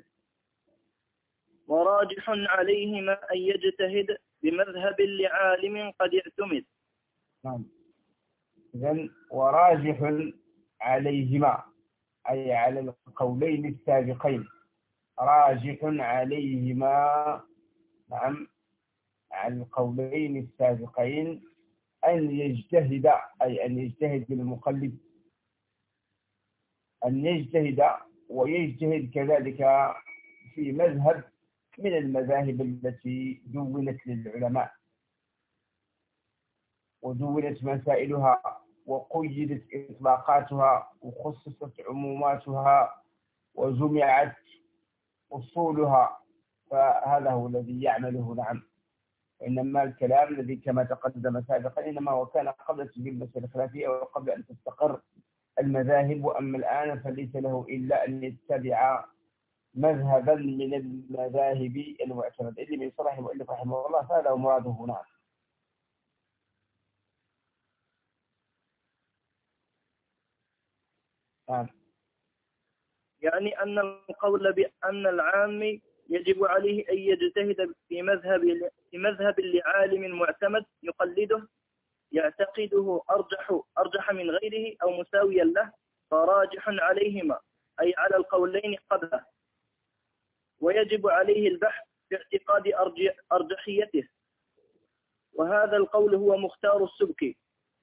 وراجح عليهما أن يجتهد بمذهب لعالم قد اعتمد. نعم إذن وراجح عليهما أي على القولين السابقين، راجح عليهما نعم عن القولين السابقين أن يجتهد، أي أن يجتهد المقلد، أن يجتهد ويجتهد كذلك في مذهب من المذاهب التي دونت للعلماء ودونت مسائلها وقيدت إطلاقاتها وخصصت عموماتها وجمعت أصولها، فهذا هو الذي يعمله. نعم. إنما الكلام الذي كما تقدم سابقا إنما هو كان قبل تسجيل المسألة الخلافية وقبل أن تستقر المذاهب، وأما الآن فليس له إلا أن يتبع مذهبا من المذاهب المعتمد اللي من صلاح المؤلف رحمه الله، فهذا هو مراده. نعم. نعم. يعني أن القول بأن العام يجب عليه أن يجتهد في مذهب في مذهب لعالم معتمد يقلده يعتقده أرجح أرجح من غيره أو مساويا له، فراجح عليهما أي على القولين قبله، ويجب عليه البحث في اعتقاد أرجحيته، وهذا القول هو مختار السبكي.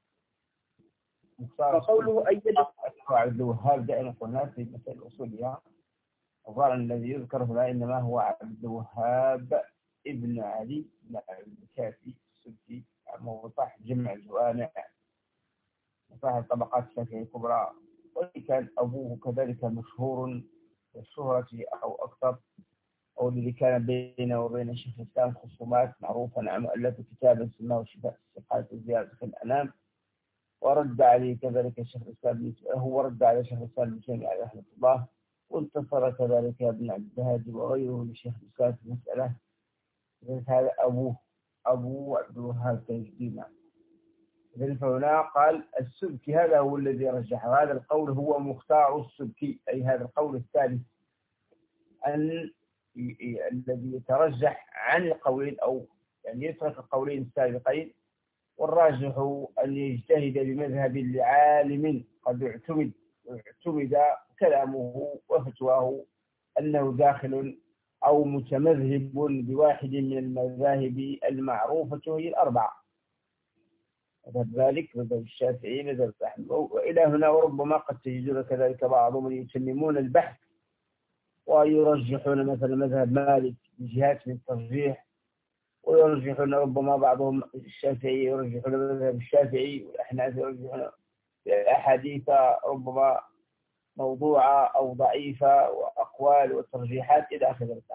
فقوله أن يجب عبد الوهاب دائما قلنا في مسائل الأصولية الظاهر الذي يذكر هنا إنما هو عبد الوهاب ابن علي بن الكافي السبكي، صاحب جمع الجوامع وصاحب طبقات الشافعية الكبرى، وكان أبوه كذلك مشهور بالشهرة أو أكثر، أو الذي كان بينه وبين شيخ الإسلام خصومات معروفة. نعم. ألف كتابا سماه شفاء الثقات وزيادة في الأنام، ورد عليه كذلك الشيخ الإسلام، هو رد على شيخ الإسلام ابن تيمية عليه رحمة الله، وانتصر كذلك ابن عبد الهادي وغيره لشيخ الإسلام في المسألة. هذا أبوه أبو عبد الوهاب تجديد. إذن فهنا قال السبكي هذا هو الذي رجحه، هذا القول هو مختار السبكي، أي هذا القول الثالث أن الذي يترجح عن القولين أو يعني يترك القولين السابقين، والراجح أن يجتهد بمذهب لعالم قد اعتمد اعتمد كلامه وفتواه أنه داخل أو متمذهب بواحد من المذاهب المعروفة وهي الأربعة، مذهب مالك، مذهب الشافعي، مذهب أحمد، وإلى هنا. وربما قد تجدون كذلك بعضهم يتممون البحث ويرجحون مثلا مذهب مالك بجهات من الترجيح، ويرجحون ربما بعضهم الشافعي يرجحون مذهب الشافعي، والأحناف يرجحون أحاديث ربما موضوعة أو ضعيفة وأقوال وترجيحات إلى آخر ذلك.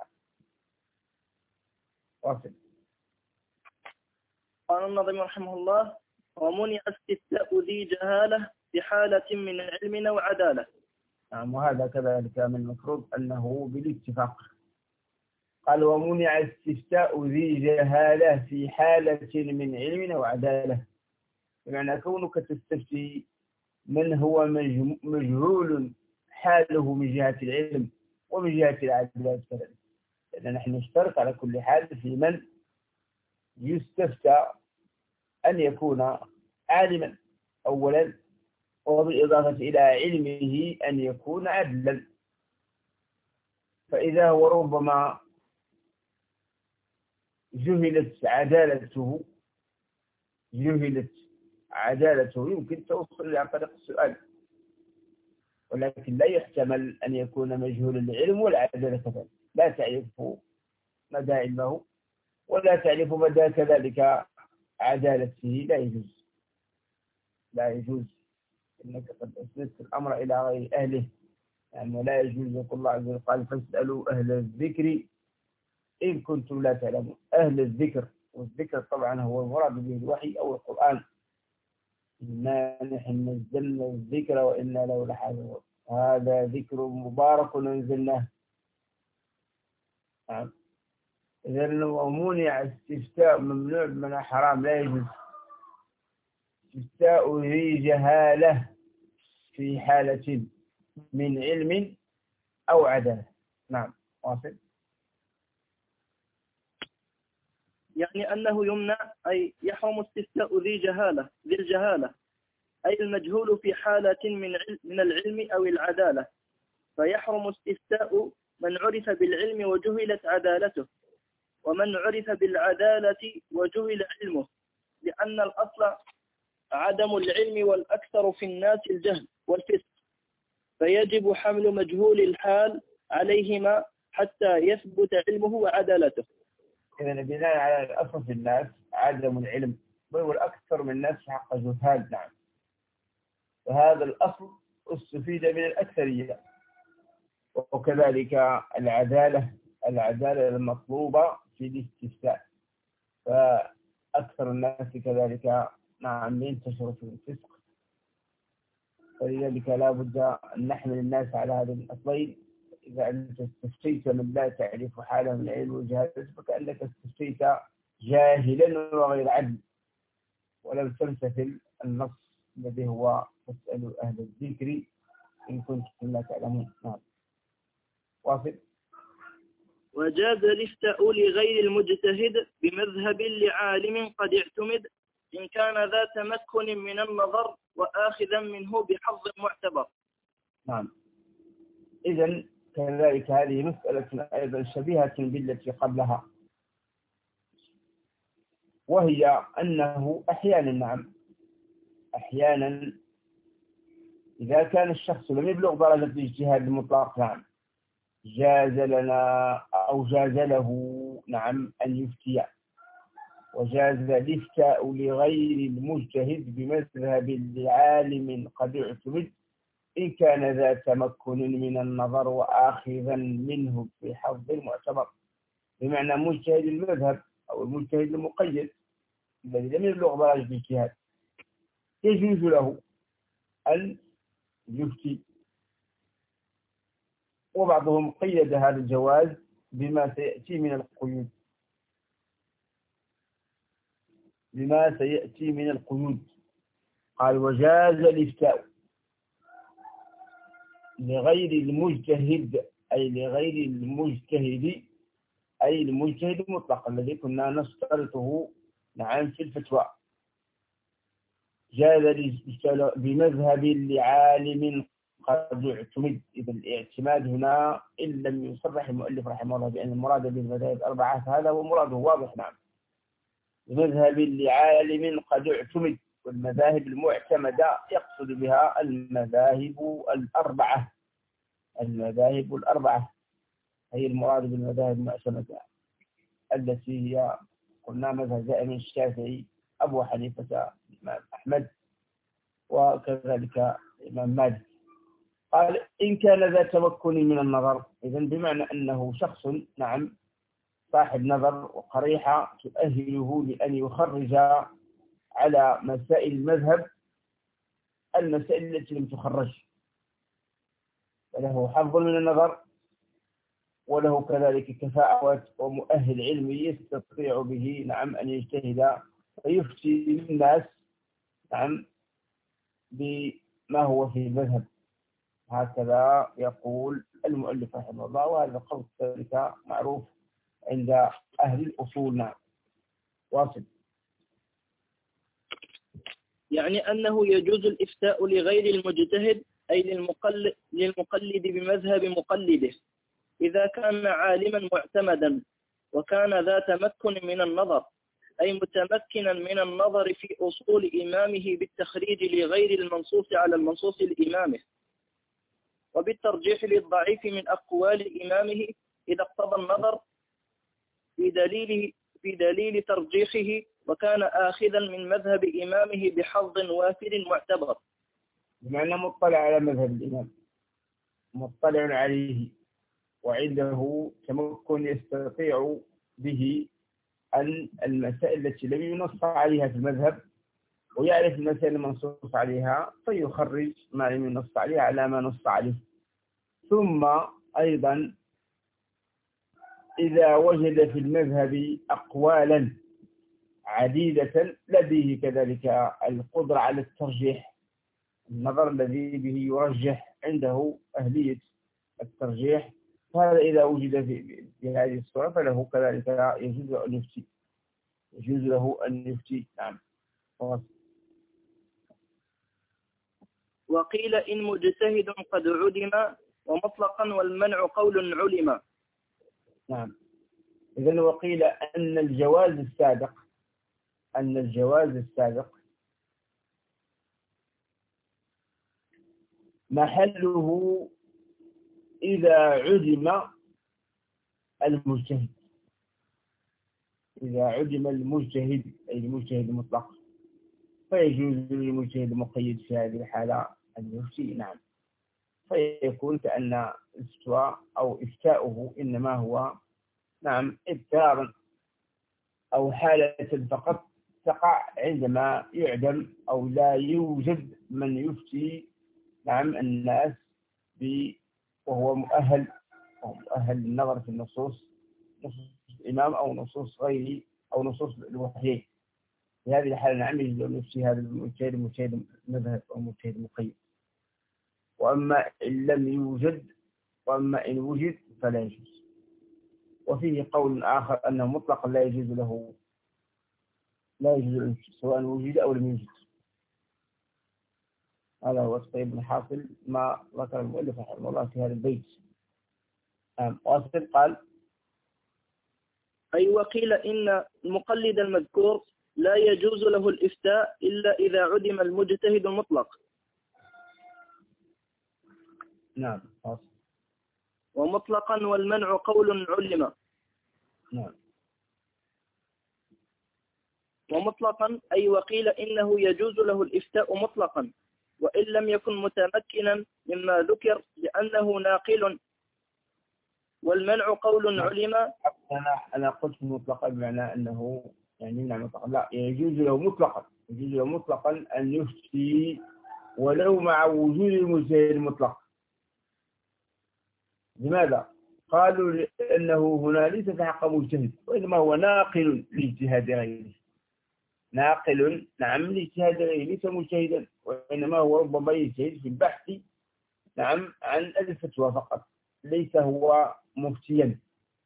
واصل. قال النظم رحمه الله: ومنع استفتاء ذي جهالة في حالة من علم وعدالة. نعم. وهذا كذلك من المفروض أنه بالاتفاق. قال: ومنع استفتاء ذي جهالة في حالة من علم وعدالة، بمعنى كونك تستفتي من هو مجهول حاله من جهة العلم ومن جهة العدالة كذلك، لأن نحن نشترط على كل حال في من يستفتى أن يكون عالما أولا، وبالإضافة إلى علمه أن يكون عدلا. فإذا هو ربما جهلت عدالته جهلت عدالته يمكن توصل عن طريق السؤال، ولكن لا يحتمل أن يكون مجهول العلم والعدالة كذلك، لا تعرف مدى علمه ولا تعرف مدى كذلك عدالته، لا يجوز لا يجوز إنك قد أسندت الأمر إلى غير أهله، يعني لا يجوز. يقول الله عز وجل: قال: فاسألوا أهل الذكر إن كنتم لا تعلمون. أهل الذكر، والذكر طبعا هو المراد به الوحي أو القرآن. إنا نحن نزلنا الذكر وإنا له لحافظون، هذا ذكر مبارك أنزلناه. نعم. إذن ومنع استفتاء ممنوع من حرام، لا يجوز استفتاء ذي جهالة في حالة من علم أو عدالة. نعم. واصل. يعني أنه يمنع أي يحرم استفتاء ذي جهالة ذي الجهالة أي المجهول في حالة من من العلم أو العدالة، فيحرم استفتاء من عرف بالعلم وجهلت عدالته، ومن عرف بالعدالة وجهل علمه، لأن الأصل عدم العلم والأكثر في الناس الجهل والفسق، فيجب حمل مجهول الحال عليهما حتى يثبت علمه وعدالته. إذا بناء على الأصل في الناس عدم العلم والأكثر من الناس حق جهال. نعم، فهذا الأصل استفيد من الأكثرية. وكذلك العدالة العدالة المطلوبة في الاستفتاء، فأكثر الناس كذلك نعم ينتشر في الفسق، فلذلك لا بد أن نحمل الناس على هذا الأصلين. إذا أنت استفتيت من لا تعرف حاله من العلم والجهالة فكأنك استفتيت جاهلا وغير عدل، ولم تمتثل النص الذي هو فاسألوا أهل الذكر إن كنتم لا تعلمون. نعم، واصل. وجاز الافتاء لغير المجتهد بمذهب لعالم قد اعتمد، إن كان ذا تمكن من النظر وآخذا منه بحظ معتبر. نعم، إذن كذلك هذه مسألة أيضا شبيهة بالتي قبلها، وهي أنه أحيانا نعم أحيانا إذا كان الشخص لم يبلغ درجة الاجتهاد المطلق نعم جاز لنا أو جاز له نعم أن يفتي، وجاز الافتاء لغير المجتهد بمذهب لعالم قد اعتمد، إن كان ذا تمكن من النظر وآخذا منه في حظ المعتبر. بمعنى مجتهد المذهب أو المجتهد المقيد الذي لم يبلغ درجة الاجتهاد يجوز له أن يفتي، وبعضهم قيد هذا الجواز بما سيأتي من القيود بما سيأتي من القيود قال وجاز الافتاء لغير المجتهد، أي لغير المجتهد أي المجتهد المطلق الذي كنا نشترطه نعم في الفتوى. جاز الافتاء بمذهب لعالم قد اعتمد. إذا الاعتماد هنا إن لم يصرح المؤلف رحمه الله بأن المراد بالمذاهب الأربعة فهذا هو مراده واضح. نعم، بمذهب لعالم قد اعتمد، والمذاهب المعتمدة يقصد بها المذاهب الأربعة المذاهب الأربعة هي المراد بالمذاهب المعتمدة التي هي قلنا مذهب زائم الشافعي، أبو حنيفة، الإمام أحمد، وكذلك الإمام مالك. قال إن كان ذا تمكن من النظر، إذن بمعنى أنه شخص نعم صاحب نظر وقريحة تؤهله لأن يخرج على مسائل المذهب المسائل التي لم تخرج، فله حظ من النظر وله كذلك كفاءة ومؤهل علمي يستطيع به نعم أن يجتهد ويفتي للناس نعم بما هو في المذهب. هكذا يقول المؤلف رحمه الله، وهذا القول ذلك معروف عند أهل الأصول. نعم، واصل. يعني أنه يجوز الإفتاء لغير المجتهد أي للمقلد, للمقلد بمذهب مقلده إذا كان عالما معتمدا وكان ذا تمكن من النظر، أي متمكنا من النظر في أصول إمامه بالتخريج لغير المنصوص على المنصوص لإمامه، وبالترجيح للضعيف من أقوال إمامه إذا اقتضى النظر في دليل في دليل ترجيحه، وكان آخذا من مذهب إمامه بحظ وافر معتبر. بمعنى مطلع على مذهب الإمام، مطلع عليه وعنده تمكن يستطيع به أن المسائل التي لم ينص عليها في المذهب ويعرف المسائل المنصوص عليها فيخرج ما لم ينص عليها على ما نص عليه. ثم أيضا إذا وجد في المذهب أقوالا عديدة لديه كذلك القدرة على الترجيح، النظر الذي به يرجح، عنده أهلية الترجيح، فهذا إذا وجد في, في هذه الصورة فله كذلك يجوز أن يفتي يجوز له أن يفتي. نعم. وقيل إن مجتهد قد عدم ومطلقا والمنع قول علم. نعم، إذن وقيل أن الجواز السابق أن الجواز السابق محله إذا عدم المجتهد إذا عدم المجتهد أي المجتهد المطلق، فيجوز للمجتهد المقيد في هذه الحالة أن يفتي. نعم، فيكون كأن الافتواء أو إفتاؤه إنما هو نعم إبتارا أو حالة فقط تقع عندما يعدم أو لا يوجد من يفتي نعم الناس ب وهو مؤهل أو مؤهل للنظر في النصوص، نصوص الإمام أو نصوص غيره أو نصوص الوحيين. في هذه الحالة نعم يجوز أن يفتي هذا المجتهد مجتهد مذهب أو مجتهد مقيد. وأما إن لم يوجد وأما إن وجد فلا يجوز. وفيه قول آخر أنه مطلقا لا يجوز له لا يجوز سواء وجد أو لم يوجد. هذا هو الطيب من حاصل ما ذكر المؤلف رحمه الله في هذا البيت. واصل قال: أي وقيل إن المقلد المذكور لا يجوز له الإفتاء إلا إذا عدم المجتهد المطلق. نعم. واصل. ومطلقا والمنع قول علم. نعم. ومطلقا أي وقيل إنه يجوز له الإفتاء مطلقا وإن لم يكن متمكنا مما ذكر لأنه ناقل. والمنع قول علم. أنا أنا قلت مطلقا بمعنى أنه يعني نعم مطلقا، لا يجوز له مطلقا يجوز له مطلقا أن يفتي ولو مع وجود المجتهد المطلق. لماذا؟ قالوا لأنه هنا ليس في حق مجتهد وإنما هو ناقل لاجتهاد غيره، ناقل نعم لاجتهاد غيره، ليس مجتهدا وإنما هو ربما يجتهد في البحث نعم عن الفتوى فقط، ليس هو مفتيا.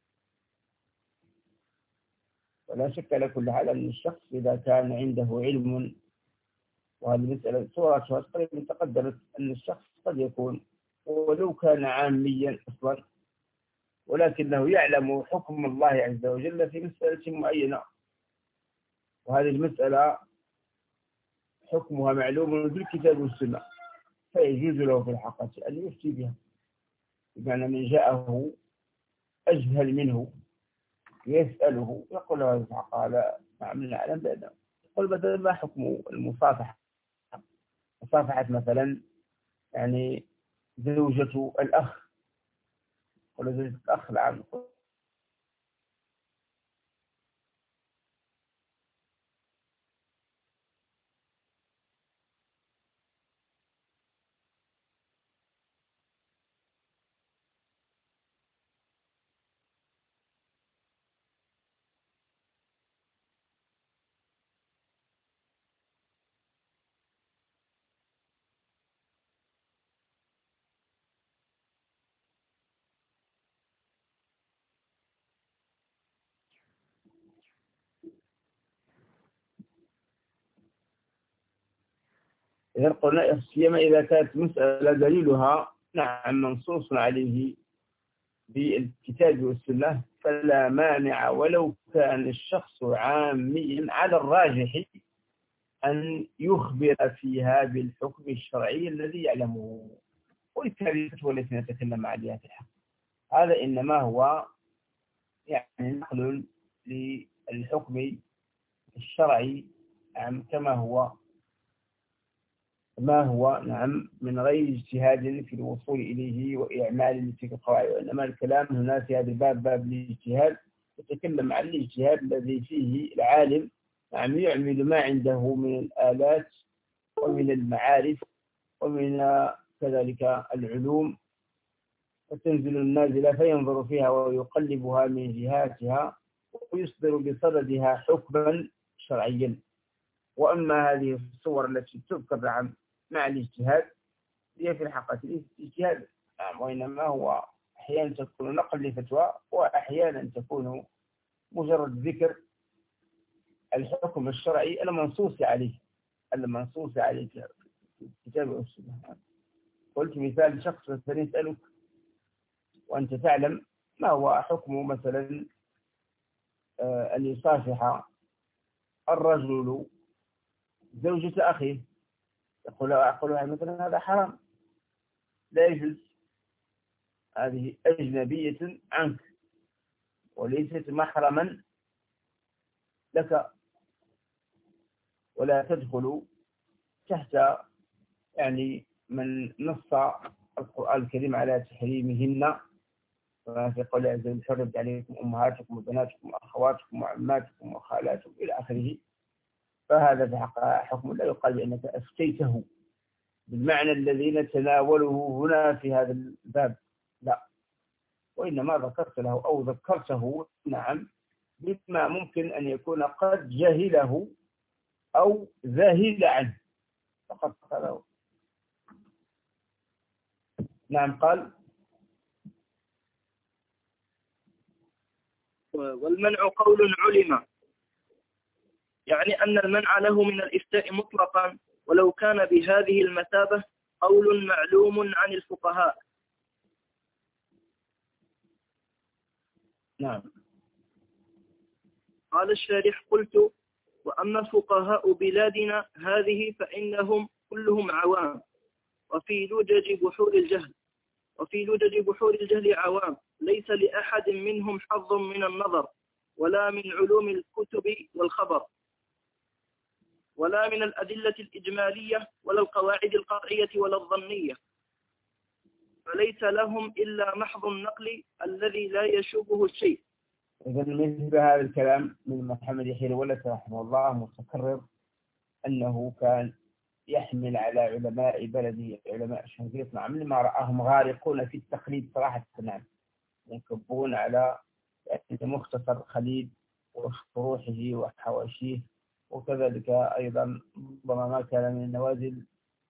ولا شك على كل حال أن الشخص إذا كان عنده علم، وهذه المسألة صورتها تقريبا تقدمت، أن الشخص قد يكون ولو كان عاميا أصلا ولكنه يعلم حكم الله عز وجل في مسألة معينة، وهذه المسألة حكمها معلوم في الكتاب والسنة، فيجوز له في الحقيقة أن يفتي بها. بمعنى من جاءه أجهل منه يسأله يقول له الحق هذا نعم نعلم بأنه، يقول بدل ما حكم المصافحة، مصافحة مثلا يعني زوجة الأخ ولا زوجة الأخ العام، إذا قلنا سيما إذا كانت مسألة دليلها نعم منصوص عليه بالكتاب والسنة فلا مانع ولو كان الشخص عاميا على الراجح أن يخبر فيها بالحكم الشرعي الذي يعلمه. والكارثة التي نتكلم عليها في الحق هذا إنما هو يعني نقل للحكم الشرعي نعم كما هو ما هو نعم من غير اجتهاد في الوصول إليه وإعمال لتلك القواعد، وإنما الكلام هنا في هذا الباب باب الاجتهاد يتكلم عن الاجتهاد الذي فيه العالم نعم يعمل ما عنده من الآلات ومن المعارف ومن كذلك العلوم، فتنزل النازلة فينظر فيها ويقلبها من جهاتها ويصدر بصددها حكما شرعيا. وأما هذه الصور التي تذكر عن مع الاجتهاد هي في الحقيقة الاجتهاد نعم، وإنما هو أحيانا تكون نقل لفتوى وأحيانا تكون مجرد ذكر الحكم الشرعي المنصوص عليه المنصوص عليه في الكتاب والسنة. قلت مثال شخص مثلا يسألك وأنت تعلم ما هو حكم مثلا أن يصافح الرجل زوجة أخيه، يقول أقولها مثلا هذا حرام، لا يجوز، هذه أجنبية عنك وليست محرما لك، ولا تدخل تحت يعني من نص القرآن الكريم على تحريمهن، في قول عز وجل حرمت عليكم أمهاتكم وبناتكم وأخواتكم وعماتكم وخالاتكم إلى آخره. فهذا في حكم لا يقال بأنك أفتيته بالمعنى الذي نتناوله هنا في هذا الباب، لا، وإنما ذكرت له أو ذكرته نعم بما ممكن أن يكون قد جهله أو ذاهل عنه فقط هذا. نعم قال والمنع قول علم، يعني أن المنع له من الإفتاء مطلقا ولو كان بهذه المثابة قول معلوم عن الفقهاء. نعم. قال الشارح: قلت: وأما فقهاء بلادنا هذه فإنهم كلهم عوام، وفي لجج بحور الجهل وفي لجج بحور الجهل عوام، ليس لأحد منهم حظ من النظر ولا من علوم الكتب والخبر ولا من الأدلة الإجمالية ولا القواعد القطعية ولا الظنية، فليس لهم إلا محض النقل الذي لا يشوبه الشيء. إذا مثل هذا الكلام من محمد يحيى الولد رحمه الله متكرر، أنه كان يحمل على علماء بلده علماء الشنقيط نعم لما رآهم غارقون في التقليد صراحة نعم، ينكبون على يعني مختصر خليل وشروحه وحواشيه، وكذلك أيضا ربما ما كان من النوازل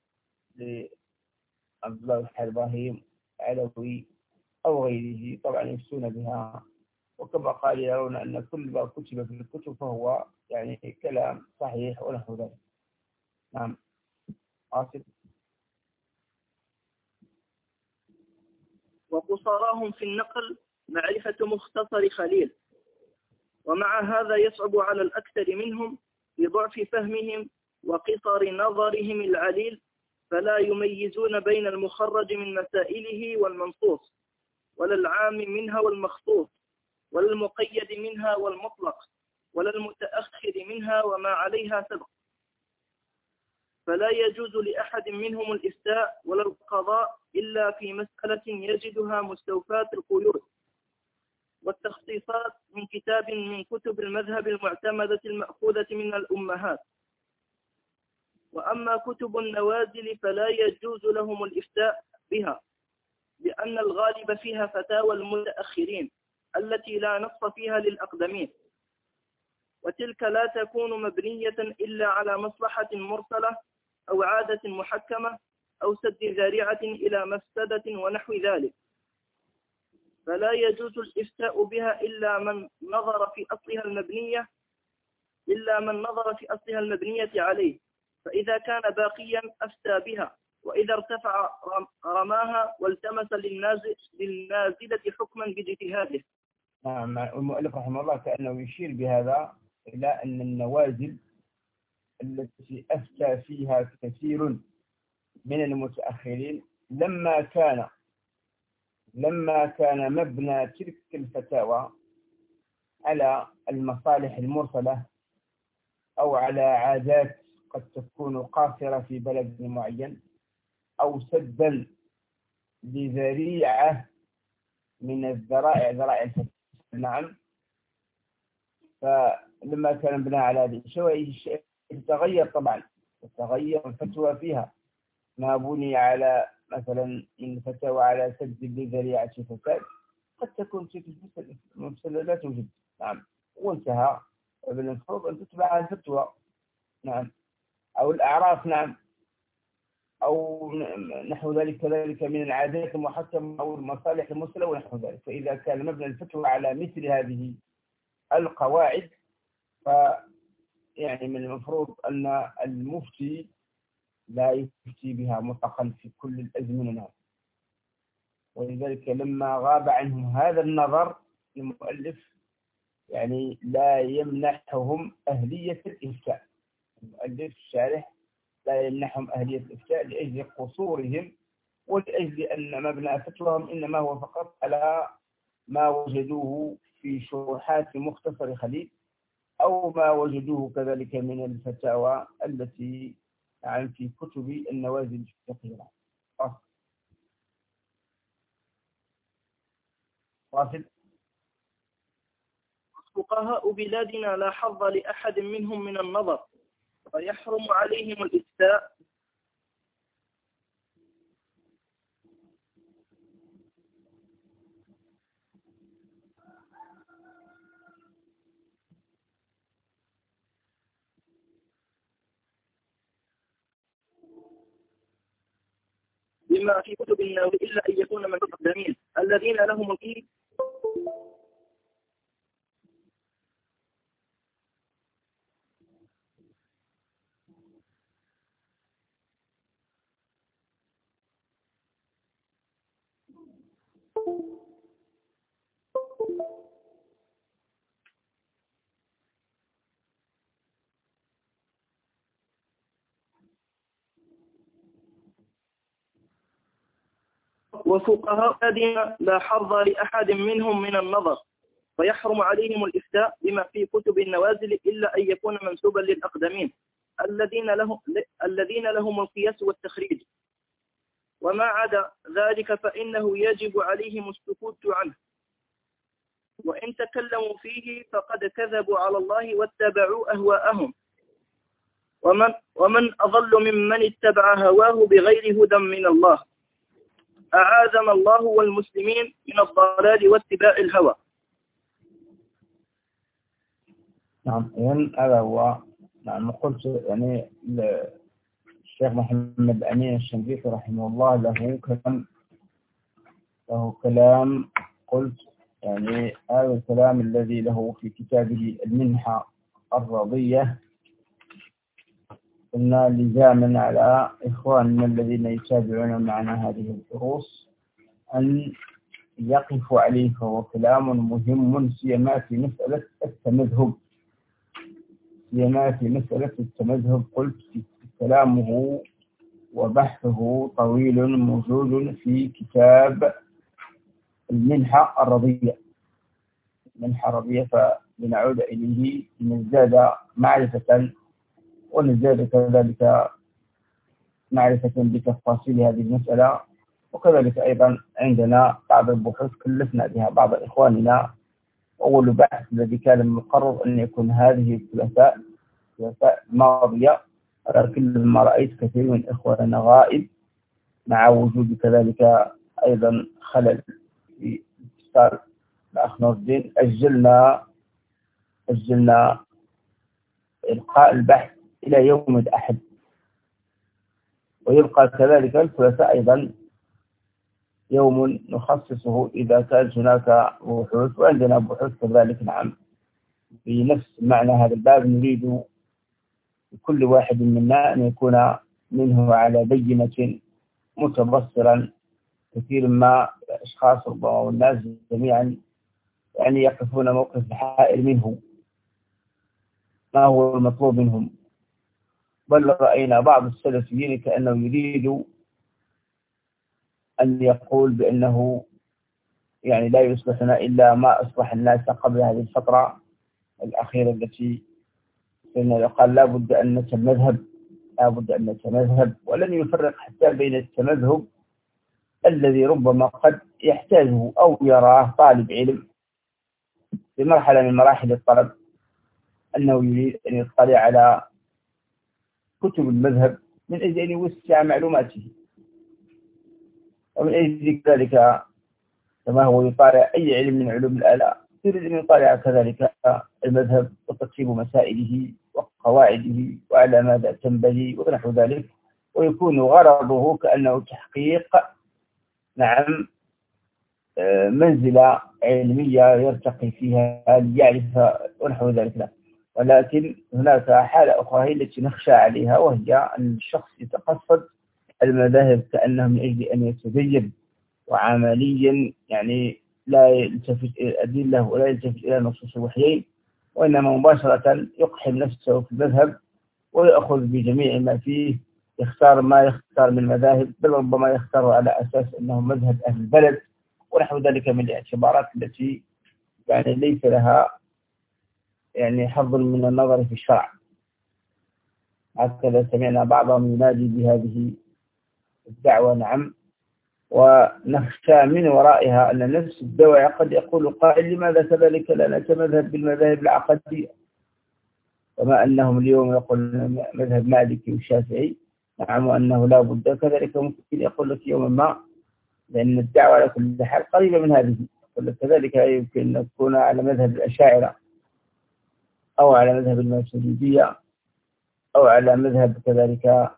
لعبد الله بن إبراهيم علوي أو غيره طبعا يفتون بها، وكما قال يرون أن كل ما كتب في الكتب فهو يعني كلام صحيح ونحو ذلك. نعم آسف. وقصاراهم في النقل معرفة مختصر خليل، ومع هذا يصعب على الأكثر منهم لضعف فهمهم وقصر نظرهم العليل، فلا يميزون بين المخرج من مسائله والمنصوص، ولا العام منها والمخصوص، ولا المقيد منها والمطلق، ولا المتأخر منها وما عليها سبق، فلا يجوز لأحد منهم الإفتاء ولا القضاء إلا في مسألة يجدها مستوفاة القيود والتخصيصات من كتاب من كتب المذهب المعتمدة المأخوذة من الأمهات. وأما كتب النوازل فلا يجوز لهم الإفتاء بها، لأن الغالب فيها فتاوى المتأخرين التي لا نص فيها للأقدمين، وتلك لا تكون مبنية إلا على مصلحة مرسلة أو عادة محكمة أو سد ذريعة إلى مفسدة ونحو ذلك، فلا يجوز الإفتاء بها إلا من نظر في أصلها المبنية إلا من نظر في أصلها المبنية عليه، فإذا كان باقيا أفتى بها، وإذا ارتفع رماها والتمس للنازلة حكما باجتهاده. نعم. المؤلف رحمه الله كأنه يشير بهذا إلى أن النوازل التي أفتى فيها كثير من المتأخرين لما كان لما كان مبنى تلك الفتاوى على المصالح المرسلة أو على عادات قد تكون قاصرة في بلد معين، أو سدا لذريعة من الذرائع ذرائع الفتاوى. نعم. فلما كان مبنى على هذه الشيء تتغير طبعا، تتغير الفتوى فيها، ما بني على مثلا من فتوى على سد لذريعة فساد قد تكون تلك المفسدة لا توجد. نعم. وانتهى بالمفروض أن تتبع الفتوى. نعم. أو الأعراف. نعم. أو نحو ذلك كذلك من العادات المحكمة أو المصالح المرسلة ونحو ذلك. فإذا كان مبنى الفتوى على مثل هذه القواعد ف يعني من المفروض أن المفتي لا يفتي بها مطلقا في كل الأزمنة. ولذلك لما غاب عنهم هذا النظر المؤلف يعني لا يمنحهم أهلية الإفتاء. المؤلف الشارح لا يمنحهم أهلية الإفتاء لأجل قصورهم، ولأجل أن مبنى فتواهم إنما هو فقط على ما وجدوه في شروحات مختصر خليل، أو ما وجدوه كذلك من الفتاوى التي عن في كتب النوازل الفقهية. واصل. فقهاء بلادنا لا حظ لأحد منهم من النظر، فيحرم عليهم الإفتاء بما في كتب النووي إلا أن يكون من المقدمين الذين لهم الإيد. وفقهاء بلادنا لا حظ لأحد منهم من النظر، فيحرم عليهم الإفتاء بما في كتب النوازل إلا أن يكون منسوبا للأقدمين الذين لهم الذين لهم القياس والتخريج، وما عدا ذلك فإنه يجب عليهم السكوت عنه، وإن تكلموا فيه فقد كذبوا على الله واتبعوا أهواءهم، ومن, ومن أضل ممن اتبع هواه بغير هدى من الله، أعاذنا الله والمسلمين من الضلال واتباع الهوى. نعم، إذن هذا هو. نعم، قلت يعني الشيخ محمد أمين الشنقيطي رحمه الله له كلام له كلام قلت يعني هذا الكلام الذي له في كتابه المنحة الرضية، قلنا لزاما على إخواننا الذين يتابعون معنا هذه الدروس أن يقفوا عليه، فهو كلام مهم سيما في مسألة التمذهب سيما في مسألة التمذهب. قلت كلامه وبحثه طويل موجود في كتاب المنحة الرضية المنحة الرضية فلنعود إليه لنزداد معرفة ونزداد كذلك معرفة بتفاصيل هذه المسألة. وكذلك أيضا عندنا بعض البحوث كلفنا بها بعض إخواننا. أول بحث الذي كان مقرر أن يكون هذه الثلاثاء الثلاثاء الماضية، ولكن لما رأيت كثير من إخواننا غائب مع وجود كذلك أيضا خلل في اتصال الأخ نور الدين، أجلنا أجلنا إلقاء البحث إلى يوم الأحد، ويبقى كذلك الثلاثاء أيضا يوم نخصصه إذا كانت هناك بحوث، وعندنا بحوث كذلك. نعم، في نفس معنى هذا الباب نريد لكل واحد منا أن يكون منه على بينة متبصرا. كثير ما أشخاص ربما والناس جميعا يعني يقفون موقف الحائر منه ما هو المطلوب منهم، بل رأينا بعض السلفيين كأنه يريد أن يقول بأنه يعني لا يصلحنا إلا ما أصلح الناس قبل هذه الفترة الأخيرة التي قال لا بد أن نتمذهب لا بد أن نتمذهب ولن يفرق حتى بين التمذهب الذي ربما قد يحتاجه أو يراه طالب علم في مرحلة من مراحل الطلب، أنه يريد أن يطلع على كتب المذهب من أجل أن يوسع معلوماته، ومن أجل ذلك كما هو يطالع أي علم من علوم الآلة يريد أن يطالع كذلك المذهب وترتيب مسائله وقواعده وعلى ماذا تنبغي ونحو ذلك، ويكون غرضه كأنه تحقيق نعم منزلة علمية يرتقي فيها ليعرف ونحو ذلك. لا، ولكن هناك حالة أخرى هي التي نخشى عليها، وهي أن الشخص يتقصد المذاهب كأنه من أجل أن يتدين، وعمليا يعني لا يلتفت إلى الأدلة ولا يلتفت إلى نصوص الوحيين، وإنما مباشرة يقحم نفسه في المذهب ويأخذ بجميع ما فيه، يختار ما يختار من المذاهب، بل ربما يختار على أساس أنه مذهب أهل البلد ونحو ذلك من الاعتبارات التي يعني ليس لها يعني حظ من النظر في الشرع. هكذا سمعنا بعضهم ينادي بهذه الدعوة، نعم، ونخشى من ورائها أن نفس الدواعي قد يقول قائل لماذا كذلك لا نتمذهب بالمذاهب العقدية، وما أنهم اليوم يقول مذهب مالكي وشافعي، نعم، وأنه لا بد كذلك ممكن يقول لك يوما ما، لأن الدعوة على كل حال قريبة من هذه، يقول لك كذلك يمكن أن تكون على مذهب الأشاعرة أو على مذهب الماتريدية أو على مذهب كذلك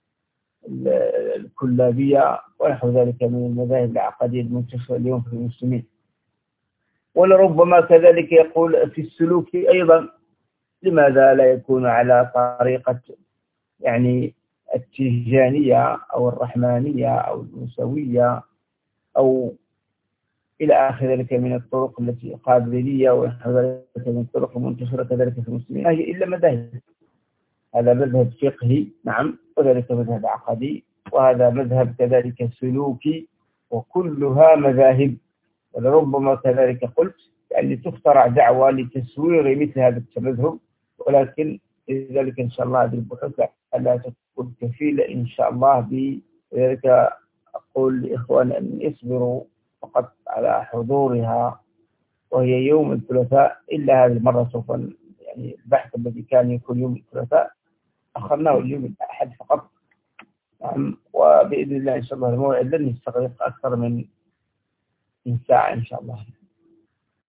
الكلابية ونحو ذلك من المذاهب العقدية المنتشرة اليوم في المسلمين. ولربما كذلك يقول في السلوك أيضا لماذا لا يكون على طريقة يعني التيجانية أو الرحمانية أو الموسوية أو إلى آخر ذلك من الطرق التي قابلية ونحو ذلك من الطرق المنتشرة كذلك في المسلمين، هي إلا مذاهب. هذا مذهب فقهي، نعم، وذلك مذهب عقدي، وهذا مذهب كذلك سلوكي، وكلها مذاهب. ولربما كذلك قلت يعني تخترع دعوة لتسوير مثل هذا التمذهب، ولكن لذلك إن شاء الله هذه البحوث لا تكون كفيلة إن شاء الله. بذلك أقول لإخوان أن يصبروا فقط على حضورها، وهي يوم الثلاثاء، إلا هذه المرة سوف يعني البحث الذي كان يكون يوم الثلاثاء أخرناه اليوم الأحد فقط، نعم، وبإذن الله إن شاء الله الموعد لن يستغرق أكثر من ساعة إن شاء الله.